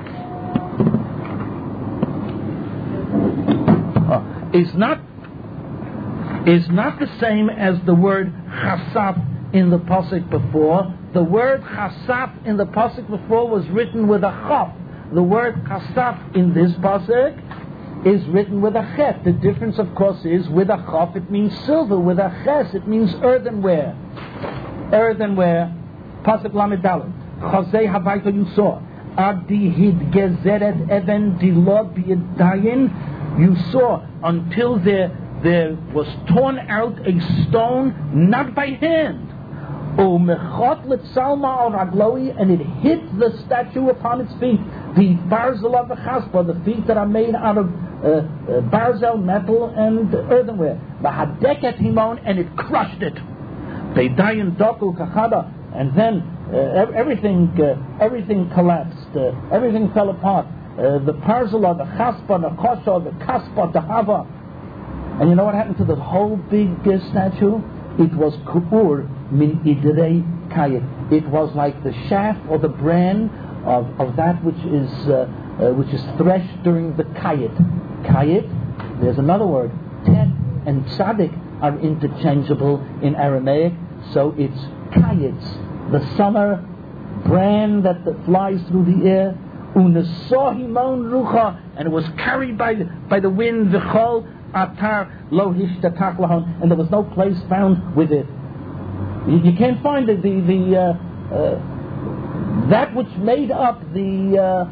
Is not the same as the word chasaf in the pasuk before. The word chasaf in the pasuk before was written with a chaf. The word chasaf in this pasuk is written with a chet. The difference, of course, is with a chaf it means silver. With a ches it means earthenware. Earthenware. Pasuk lamed dalet. Chazei habayta you saw. Adi hid gezeret even dilod b'yedayin. You saw until there was torn out a stone, not by hand. Umechot letzalma al ragloi, and it hit the statue upon its feet. The barzel of the chaspa, the feet that are made out of barzel, metal, and earthenware. V'hadeket himon, and it crushed it. Beidayin doku kachada, and then everything collapsed. Everything fell apart. The parzel of the chaspa, the kosha, the kaspa, the hava. And you know what happened to the whole big statue? It was ku'ur min idrei kayet. It was like the shaft or the bran of that which is threshed during the kayet. Kayet, there's another word. Tet and tzadik are interchangeable in Aramaic, so it's kayets, the summer bran that flies through the air. Unesohimon rucha, and it was carried by the wind. V'chol atar lo hishtatach lahon, and there was no place found with it. You can't find it. That which made up the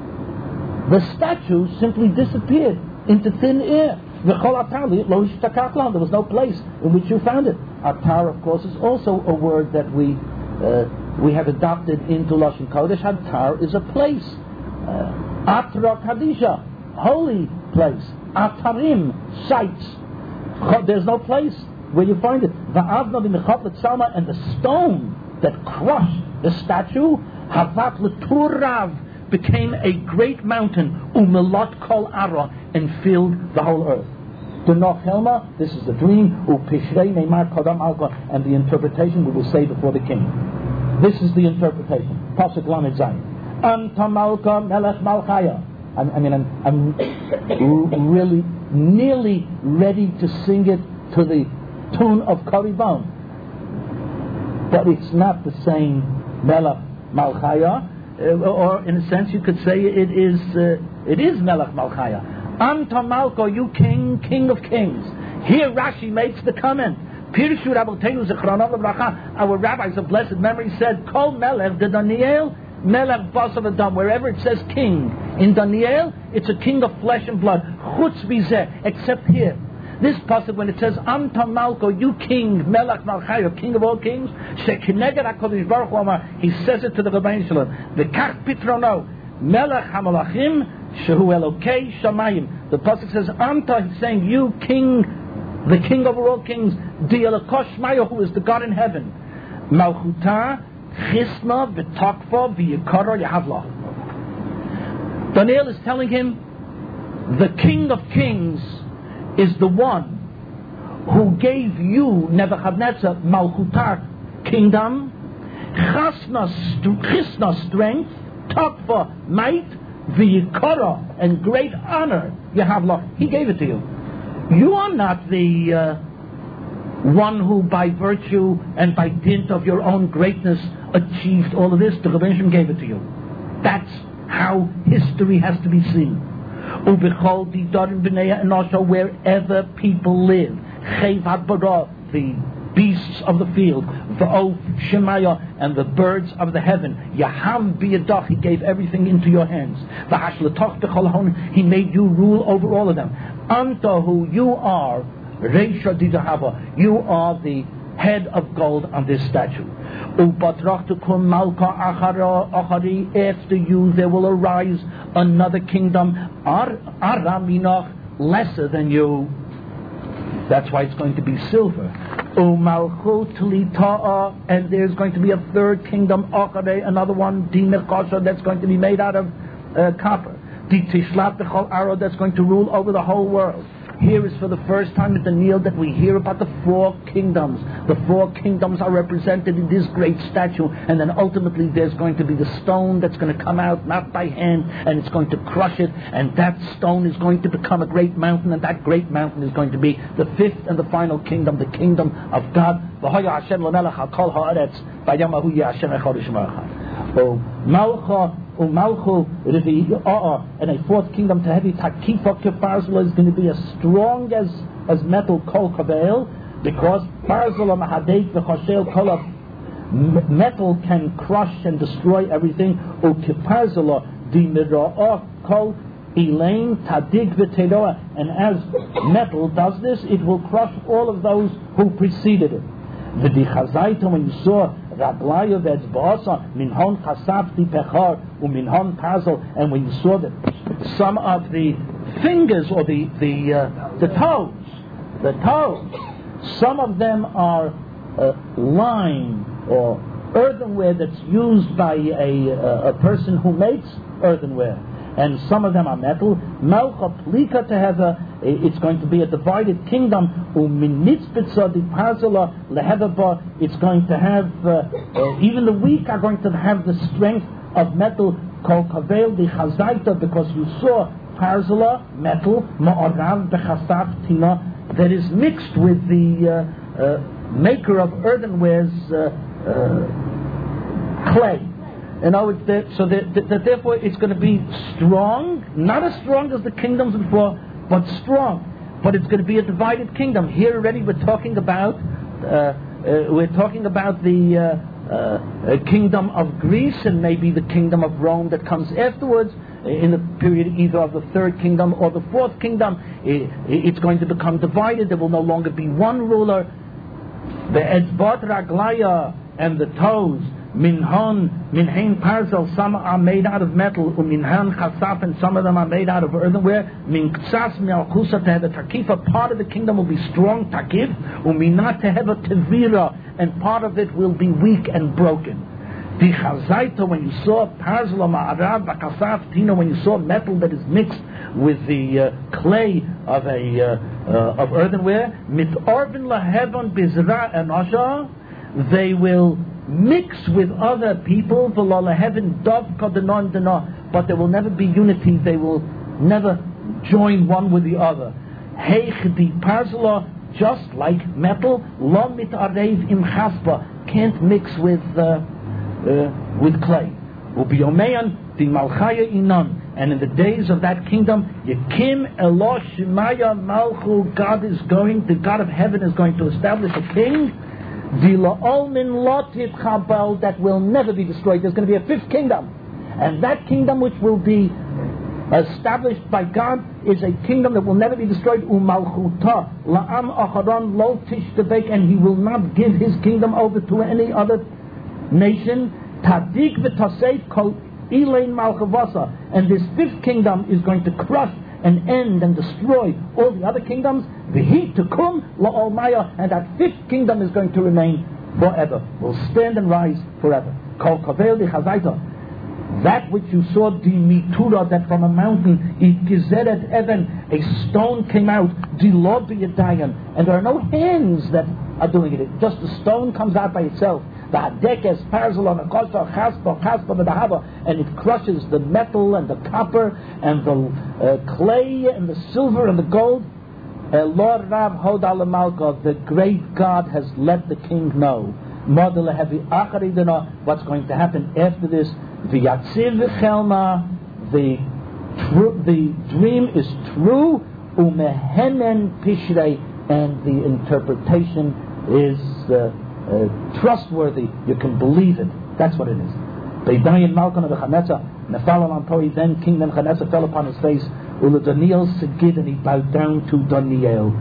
statue simply disappeared into thin air. V'chol atar lo hishtatach lahon. There was no place in which you found it. Atar, of course, is also a word that we have adopted into Lashon Kodesh. Atar is a place. Atra Kadisha, holy place. Atarim, sites. There's no place where you find it. Va'avna b'mechot l'tzalma, and the stone that crushed the statue, havat l'turav, became a great mountain, umelot kol ara, and filled the whole earth. Dunoch Helma, this is the dream, upishrei neimar kodam alka, and the interpretation we will say before the king. This is the interpretation. Pasuk Lamed Zayin. Anta Malka Melech Malchaya. I'm really nearly ready to sing it to the tune of Koribon. But it's not the same Melech Malchaya, or in a sense you could say it is Melech Malchaya. Anta Malka, you king, king of kings. Here Rashi makes the comment. Pirshu Rabbeinu Zichrono Livracha, our rabbis of blessed memory said, Kol Melech de Daniel, Melech Basav Adam, wherever it says king. In Daniel, it's a king of flesh and blood. Chutz Bizeh, except here. This pasuk, when it says, Anta Malko, you king, Melech Malchayo, king of all kings, Shekineged HaKadosh Baruch Hu Amar, he says it to the Rebbeinu Shalom. V'kach Pitrono, Melech HaMalachim, Shehu Elokei Shamayim. The pasuk says, Anta, he's saying, you king, the king over all kings, Di'elakosh Mayo, who is the God in heaven. Malchuta, Chisna, V'takfa, V'yikara, Yahavla. Daniel is telling him, the king of kings is the one who gave you, Nebuchadnezzar, Malchuta, kingdom, Chasna, strength, Takva, might, V'yikara, and great honor, Yahavla. He gave it to you. You are not the one who by virtue and by dint of your own greatness achieved all of this. The Rebbeinu Shem gave it to you. That's how history has to be seen. Wherever people live, the beasts of the field, and the birds of the heaven, He gave everything into your hands. He made you rule over all of them. Antahu, you are Reisha Didahava, you are the head of gold on this statue. After you there will arise another kingdom, lesser than you. That's why it's going to be silver. And there's going to be a third kingdom, another one, that's going to be made out of copper. That's going to rule over the whole world. Here is for the first time at the Nile that we hear about the 4 kingdoms. The 4 kingdoms are represented in this great statue, and then ultimately there's going to be the stone that's going to come out, not by hand, and it's going to crush it, and that stone is going to become a great mountain, and that great mountain is going to be the 5th and the final kingdom, the kingdom of God. And a 4th kingdom, Tahevi Takifa Kefarzala, is going to be as strong as metal Kol Kavel, because Farzala Mahadek V'Choshel Kol, metal can crush and destroy everything. O Kefarzala Dimira'ah Kol Elaine Tadig V'Tedoah, and as metal does this, it will crush all of those who preceded it. V'Dichazaita, when you saw Raglayo Vetzba'asa, Minhon Chasafti Pechar, Uminhon Pazel, and when you saw that some of the fingers or the toes, some of them are lime or earthenware that's used by a person who makes earthenware, and some of them are metal. Malcha Plika to have it's going to be a divided kingdom. It's going to have even the weak are going to have the strength of metal. Kol Kavel the Chazaita, because you saw Parzala, metal, Ma'arav Bechasaf Tina, that is mixed with the maker of earthenware's clay. And therefore it's going to be strong, not as strong as the kingdoms before, but strong. But it's going to be a divided kingdom. Here already we're talking about the kingdom of Greece, and maybe the kingdom of Rome that comes afterwards, in the period either of the 3rd kingdom or the 4th kingdom. It's going to become divided. There will no longer be one ruler. The Etzbot Raglaya, and the toes, Minhain Parzel, some are made out of metal, Minhan Chasaf, and some of them are made out of earthenware. Min Ksas Mialchusa Teheva Takifa, part of the kingdom will be strong, Takif, Umina Teheva Tevira, and part of it will be weak and broken. The Chazaita, when you saw Parzel Ma'arav Bakasaf Tina, when you saw metal that is mixed with the clay of earthenware, Mit Orvin Lahevon Bizra and Asha, they will mix with other people, but there will never be unity. They will never join one with the other. Just like metal, can't mix with clay. And in the days of that kingdom, Yekim Elosh Shemaya Malchu, the God of heaven is going to establish a king that will never be destroyed. There's going to be a 5th kingdom, and that kingdom which will be established by God is a kingdom that will never be destroyed. And he will not give his kingdom over to any other nation. And this 5th kingdom is going to crush and end and destroy all the other kingdoms. And that 5th kingdom is going to remain forever, will stand and rise forever. That which you saw, the mitura, that from a mountain, a stone came out, and there are no hands that are doing it. Just the stone comes out by itself. And it crushes the metal and the copper and the clay and the silver and the gold. Lord Rav Hod Alamalka, the great God has let the king know What's going to happen after this? The dream is true, and the interpretation is trustworthy. You can believe it. That's what it is. Then King Nebuchadnezzar fell upon his face, Daniel Segid, and he bowed down to Daniel.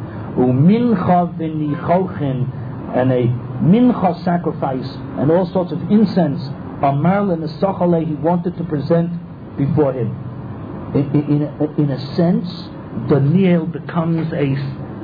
And a mincha sacrifice and all sorts of incense, Amar and Nesachale, he wanted to present before him. In a sense, Daniel becomes a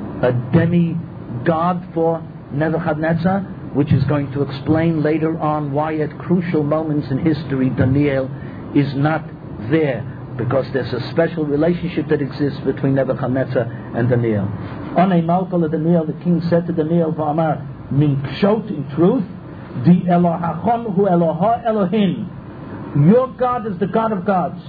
demigod for Nebuchadnezzar, which is going to explain later on why at crucial moments in history Daniel is not there, because there's a special relationship that exists between Nebuchadnezzar and Daniel. Anei Malka Daniel, the king said to Daniel, V'amar, Min Pshot, in truth, Di Elohachon hu Eloha Elohim. Your God is the God of gods.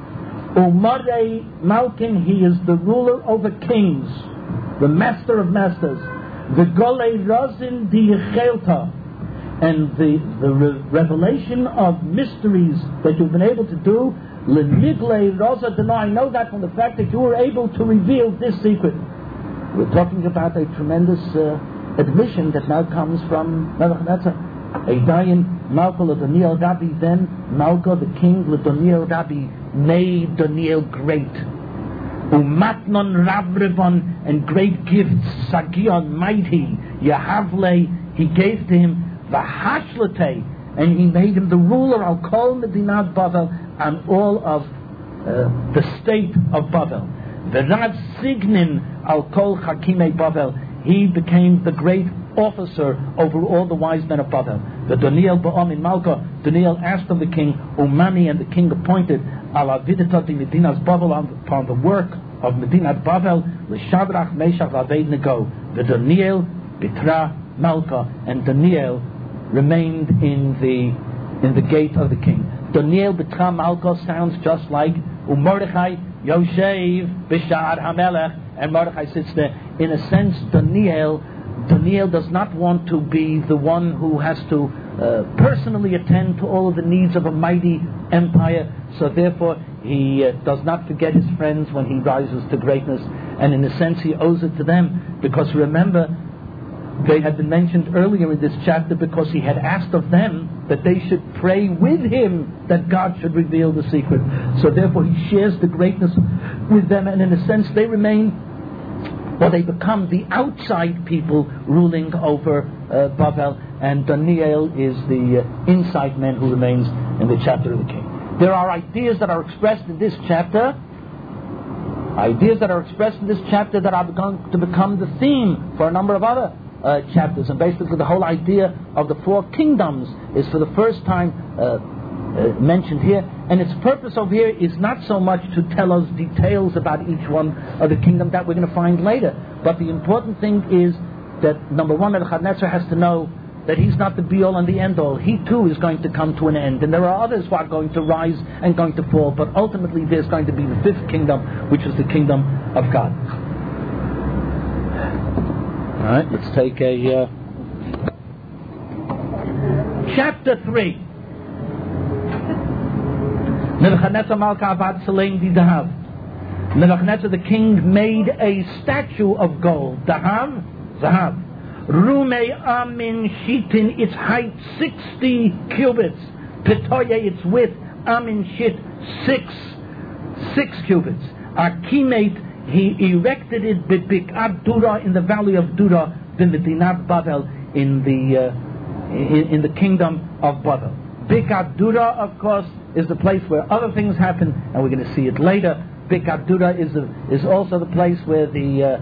Umarei Malkin, he is the ruler over kings, the master of masters. The Golei Razin Di Yechelta, and the revelation of mysteries that you've been able to do. L'miglei Rosa Dana, I know that from the fact that you were able to reveal this secret. We're talking about a tremendous admission that now comes from Nebuchadnezzar. Eidayin Malka Daniel Rabbi, then Malka the king Daniel Rabbi made Daniel great. Umatnon Ravrivon, and great gifts, Sagion mighty, Yahavle, he gave to him Vahashlate, and he made him the ruler al Kol Medinat Bavel, and all of the state of Bavel. V'Rav Signin al Kol Chakimei Bavel, he became the great officer over all the wise men of Bavel. The Daniel Ba'am in Malka, Daniel asked of the king, Umani, and the king appointed Ala Vidita di Medinas Bavel, upon the work of Medinat Bavel, L'Shadrach, Meshach, Abednego. The Daniel Bitra Malka, and Daniel remained in the gate of the king. Daniel Bitra Malka sounds just like Mordechai Yoshev Bishar Hamelech, and Mordechai sits there. In a sense, Daniel does not want to be the one who has to personally attend to all of the needs of a mighty empire, so therefore he does not forget his friends when he rises to greatness, and in a sense he owes it to them, because remember, they had been mentioned earlier in this chapter because he had asked of them that they should pray with him that God should reveal the secret. So therefore he shares the greatness with them, and in a sense they remain, or they become the outside people ruling over Bavel, and Daniel is the inside man who remains in the chapter of the king. There are ideas that are expressed in this chapter, that are going to become the theme for a number of other chapters, and basically the whole idea of the four kingdoms is for the first time mentioned here, and its purpose over here is not so much to tell us details about each one of the kingdom that we're going to find later, but the important thing is that, number one, Nebuchadnezzar has to know that he's not the be-all and the end-all. He too is going to come to an end, and there are others who are going to rise and going to fall, but ultimately there's going to be the fifth kingdom, which is the kingdom of God. Alright, let's take a chapter 3. Nebuchadnezzar Malka Avad Salem Di Dahav. Nebuchadnezzar the king made a statue of gold. Dahav, Zahav. Rumei Amin Shitin, its height 60 cubits. Petoye, its width, Amin Shit, 6 cubits. Akimate, he erected it Bikat Dura, in the valley of Dura, Bimedinat Bavel, in the kingdom of Bavel. Bikat Dura, of course, is the place where other things happen, and we're going to see it later. Bikat Dura is also the place where the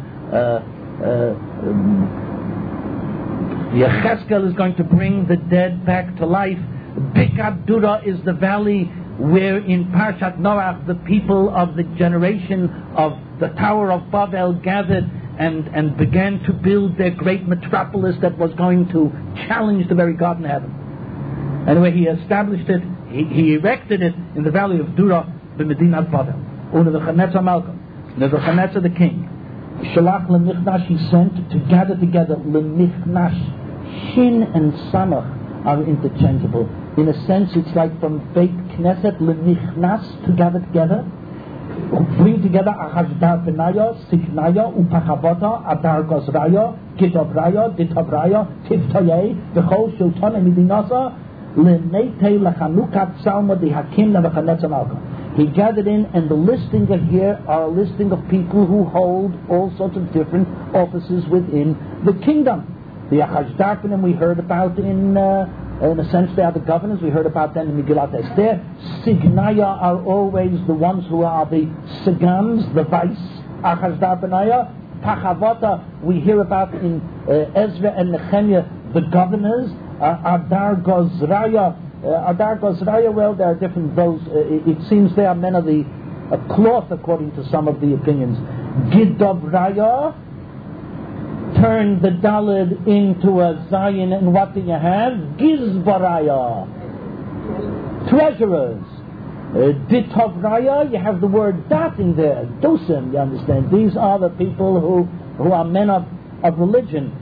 Yechezkel is going to bring the dead back to life. Bikat Dura is the valley where in Parshat Noach the people of the generation of the Tower of Babel gathered and began to build their great metropolis that was going to challenge the very God in heaven. And where he established it, he erected it in the valley of Dura, the Medinat Babel. Nebuchadnezzar Malka, Nebuchadnezzar the king, Shalach Lemichnash, he sent to gather together Lemichnash. Shin and Samach are interchangeable. In a sense, it's like from Beit Knesset Lenichnas, to gather together. Bring together Ahashdar Benaya, Siknaya, Upachavota, Adar Gozraya, Gitobraya, Ditobraya, Tiftaye, the whole Shulton and Midinasa, Lenete Lachanukat Salma, the Hakim Nebuchadnezzar Malka. He gathered in, and the listing here are a listing of people who hold all sorts of different offices within the kingdom. The Ahashdar we heard about in a sense, they are the governors. We heard about them in Megillat Esther. Signaya are always the ones who are the Sigans, the vice. Ahashdar Benaya. Pachavota, we hear about in Ezra and Nehemiah, the governors. Adar Gozraya. Well, there are different those. It seems they are men of the cloth, according to some of the opinions. Gidovraya. Turn the Daled into a Zion, and what do you have? Gizbaraya, treasurers. Ditovraya, you have the word dat in there. Dosim, you understand? These are the people who are men of religion.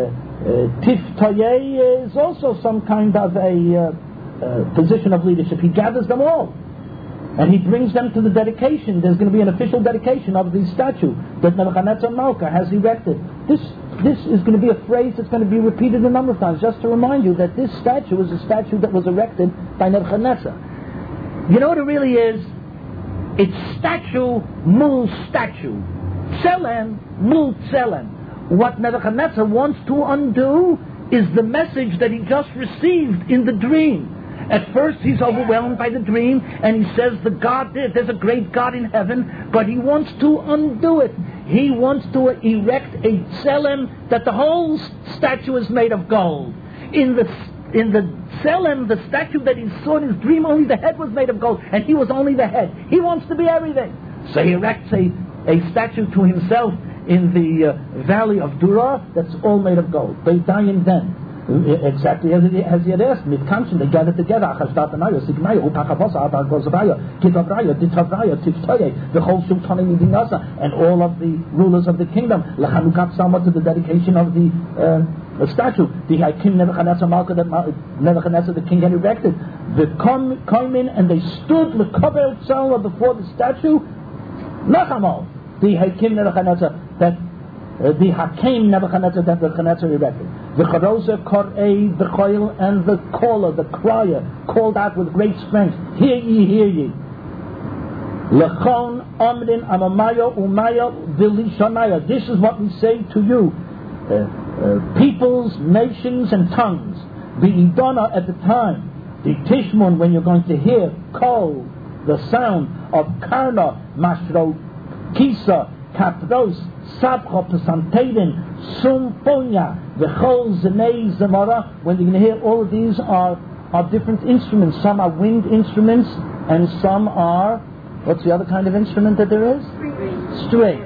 Tiftaye is also some kind of a position of leadership. He gathers them all, and he brings them to the dedication. There's going to be an official dedication of the statue that Nebuchadnezzar Malka has erected. This is going to be a phrase that's going to be repeated a number of times, just to remind you that this statue is a statue that was erected by Nebuchadnezzar. You know what it really is? It's statue mul statue. Tzelem mul tzelem. What Nebuchadnezzar wants to undo is the message that he just received in the dream. At first he's overwhelmed by the dream, and he says there's a great God in heaven, but he wants to undo it. He wants to erect a tzelem that the whole statue is made of gold. In the tzelem, the statue that he saw in his dream, only the head was made of gold, and he was only the head. He wants to be everything. So he erects a statue to himself in the valley of Dura that's all made of gold. They die in then. Exactly as he had asked. Mitkamshin, they gathered together. Achashdatanaya, Sigmaya, Upachavasa, Adar Gozraya, Gitovraya, Ditovraya, Tiftaye, the whole Sultan Midinasa, and all of the rulers of the kingdom. Lachanukat Salma, to the dedication of the statue. The Hakim Nebuchadnezzar Malka, that Nebuchadnezzar the king had erected. They come in and they stood Lekabel Tzalma before the statue. Nachamal, the Hakim Nebuchadnezzar that the Hakim Nebuchadnezzar that Nebuchadnezzar erected. The Charosa Kor'ei, the Choil, and the caller, the crier, called out with great strength, hear ye, hear ye. Lechon Omrin Amamaya Umaya Vilishanaya. This is what we say to you, peoples, nations, and tongues. The Idona at the time, the Tishmun, when you're going to hear Kol, the sound of Karna, Mashro, Kisa, Kapros, Sabcha, Pesantedin, Sumponya, V'chol Zenei Zemara. When you're going to hear all of these are different instruments. Some are wind instruments, and some are, what's the other kind of instrument that there is? String.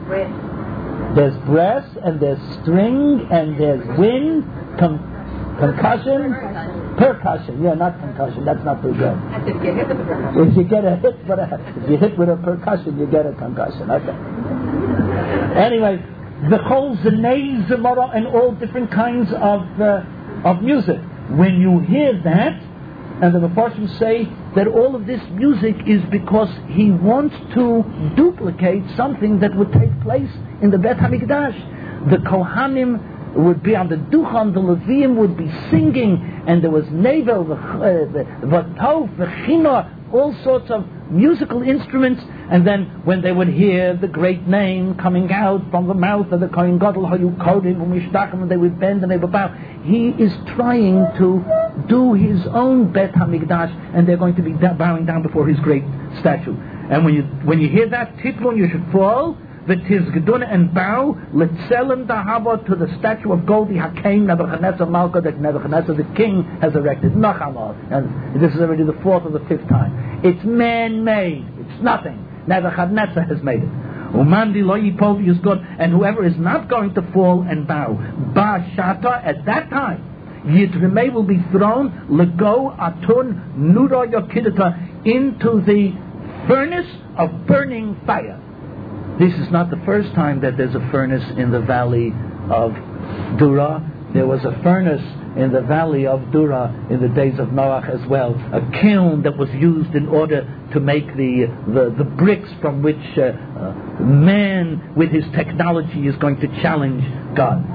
There's brass, and there's string, and there's wind, concussion, percussion. Yeah, not concussion. That's not too good. If you get a hit, if you hit with a percussion, you get a concussion. Okay. Anyway, the whole Zenei Zemara and all different kinds of music. When you hear that, and the Mepharshim say that all of this music is because he wants to duplicate something that would take place in the Beit HaMikdash. The Kohanim would be on the Duchan, the Leviim would be singing, and there was Nevel, Vatov, V'china, all sorts of musical instruments, and then when they would hear the great name coming out from the mouth of the Kohen Gadol, Hayu Kodim, Umishtachim, and they would bend and they would bow. He is trying to do his own Beit HaMikdash, and they're going to be bowing down before his great statue. And when you hear that, Titlun, you should fall, V'tizgedun, and bow, L'tzelem Dahava, to the statue of gold, the Hakim Nebuchadnezzar Malka, that Nebuchadnezzar the king has erected. Nachamah. And this is already the fourth or the fifth time. It's man-made. It's nothing. Nebuchadnezzar has made it. Umandi lo yipol yizgod, and whoever is not going to fall and bow, Ba'ashata, at that time, Yitremei will be thrown, Lego Atun Nura Yokidata, into the furnace of burning fire. This is not the first time that there's a furnace in the valley of Dura. there was a furnace in the valley of Dura in the days of Noach as well, a kiln that was used in order to make the bricks from which man with his technology is going to challenge God.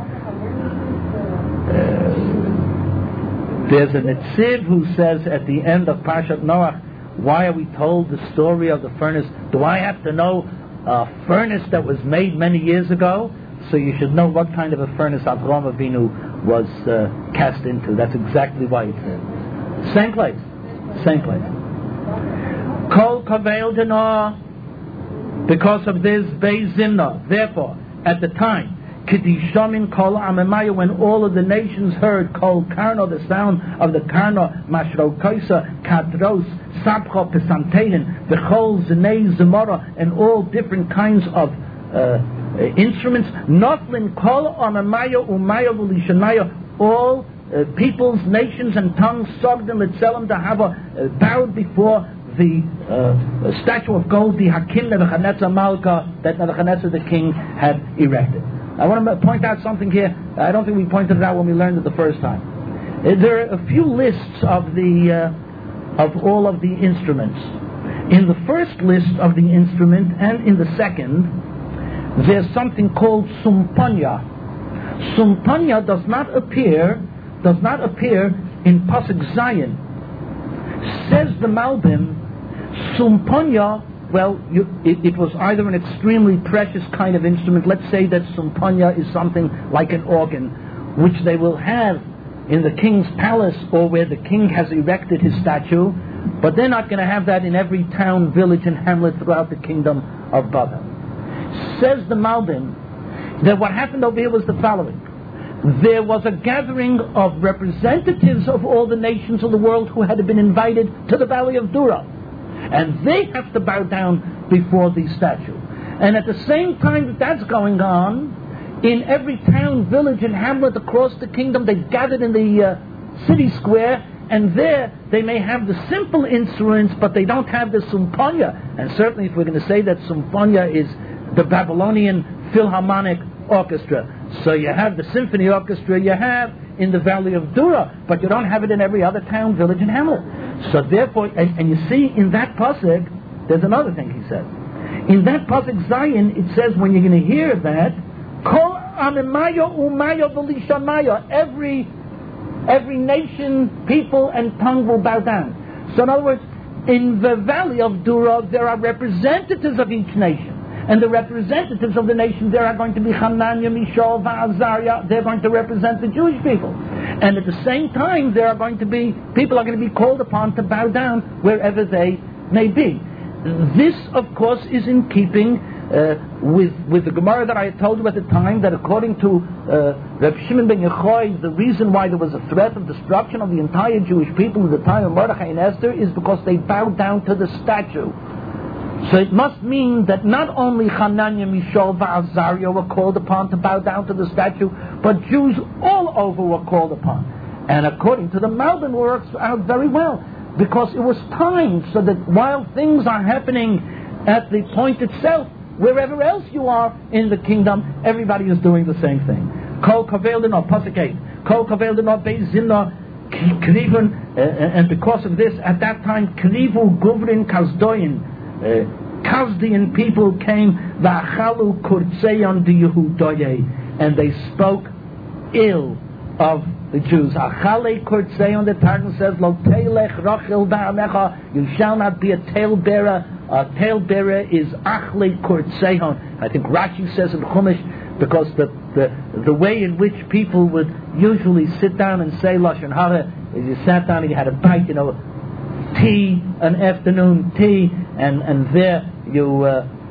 There's a Netziv who says at the end of Parshat Noach, why are we told the story of the furnace? Do I have to know a furnace that was made many years ago? So you should know what kind of a furnace Avraham Avinu was cast into. That's exactly why it says. Same place. Kol kavel dena, because of this Beis Zimna. Therefore, at the time, Kedishamin Kol Amemaya, when all of the nations heard Kol Karno, the sound of the Karno, Mashrokaisa, Kadros, Sapcha, Pesantehin, Bechol, Zenei, Zemara, and all different kinds of instruments. Noflin Kol Amemaya Umaya Vulishanaya, all peoples, nations, and tongues, Sogdim, Litzelim, Dahava, bowed before the statue of gold, the Hakim Nebuchadnezzar Malka, that Nebuchadnezzar the king had erected. I want to point out something here. I don't think we pointed it out when we learned it the first time. There are a few lists of all of the instruments. In the first list of the instrument and in the second, there's something called Sumpanya. Sumpanya does not appear in Pasuk Zion. Says the Malbim, Sumpanya. Well, it was either an extremely precious kind of instrument. Let's say that Sumpanya is something like an organ, which they will have in the king's palace or where the king has erected his statue, but they're not going to have that in every town, village, and hamlet throughout the kingdom of Babel. Says the Malbim that what happened over here was the following. There was a gathering of representatives of all the nations of the world who had been invited to the valley of Dura. And they have to bow down before the statue. And at the same time that that's going on, in every town, village, and hamlet across the kingdom, they gathered in the city square, and there they may have the simple instruments, but they don't have the Sumpanya. And certainly if we're going to say that Sumpanya is the Babylonian Philharmonic Orchestra. So you have the symphony orchestra you have in the valley of Dura, but you don't have it in every other town, village, and hamlet. So therefore, and you see in that pasuk, there's another thing he says. In that pasuk Zion, it says when you're going to hear that, Kol Amemaya Umaya V'Lishamaya, every nation, people, and tongue will bow down. So in other words, in the valley of Dura, there are representatives of each nation. And the representatives of the nation there are going to be Hananiah, Mishael, Azariah. They're going to represent the Jewish people. And at the same time, people are going to be called upon to bow down wherever they may be. This, of course, is in keeping with the Gemara that I told you at the time, that according to Reb Shimon ben Yochai, the reason why there was a threat of destruction of the entire Jewish people at the time of Mordechai and Esther is because they bowed down to the statue. So it must mean that not only Hananiah, Mishael, Azariah were called upon to bow down to the statue, but Jews all over were called upon. And according to the Malbim, works out very well, because it was timed so that while things are happening at the point itself, wherever else you are in the kingdom, everybody is doing the same thing. Kol kavel deno, pasuk 8. Kol kavel deno Beis Zimna kriven, and because of this, at that time, krivu guvrin kazdoyin, Kazdian people came, v'achalu kurtzeyon di Yehudoye, and they spoke ill of the Jews. Achale kurtzeyon, the Targum says, lo teilech rachel ba'amecha, you shall not be a talebearer. A talebearer is achle kurtzeyon. I think Rashi says in Chumash, because the way in which people would usually sit down and say Lashon Hara is you sat down and you had a bite, tea, an afternoon tea, and there you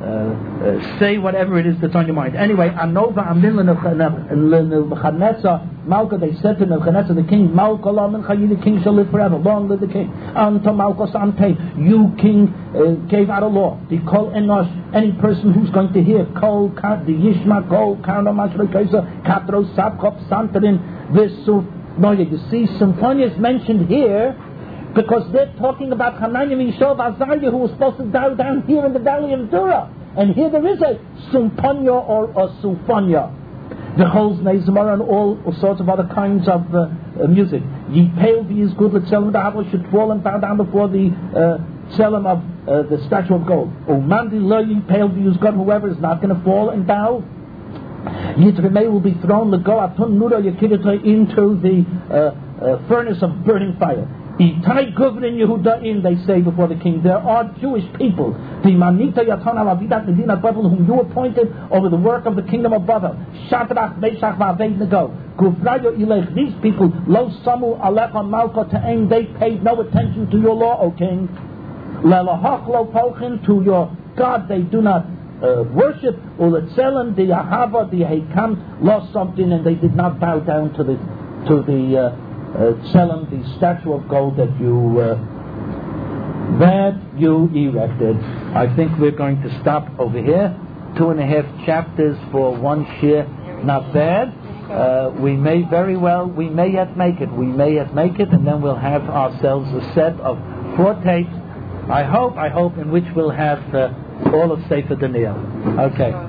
say whatever it is that's on your mind. Anyway, Anova Amin Nebuchadnezzar Malka, they said to Nebuchadnezzar the king, Malka the king shall live forever. Long live the king. Anta Malkos Ante, you king gave out a law. The Kol Enosh, any person who's going to hear Kol Kat, the Yishma Kol Karno Mashrokaisa, Katro Sapkop Santarin, Visu. No, you see, Symphonia is mentioned here because they're talking about Hananiah, Mishael, Azariah, who was supposed to bow down here in the valley of Dura. And here there is a Sumpanya or a Sumpanya. the holes nezimara, and all sorts of other kinds of music. Ye pale these good tzelem the Havla should fall and bow down before the tzelem of the statue of gold. O mandi lo ye pale these God, whoever is not going to fall and bow, Yitremei will be thrown into the furnace of burning fire. Itai Guvrin Yehudaim, they say before the king, there are Jewish people, the Manita Yatan Alavidat Medina Babel, whom you appointed over the work of the kingdom of Babel. Shadrach, Meshach, Abednego. Gufrayo Ilech, these people, Lo Samu Alecha Malka Ta'en, they paid no attention to your law, O king. Lelahach Lo Pochin, to your God they do not worship. Uletzelem, the Ahava, the Heikam, lost something, and they did not bow down to the Tzelem, the statue of gold that you erected. I think we're going to stop over here. 2.5 chapters for one shir, not bad. We may yet make it. And then we'll have ourselves a set of 4 tapes. I hope, in which we'll have all of Sefer Daniel. Okay.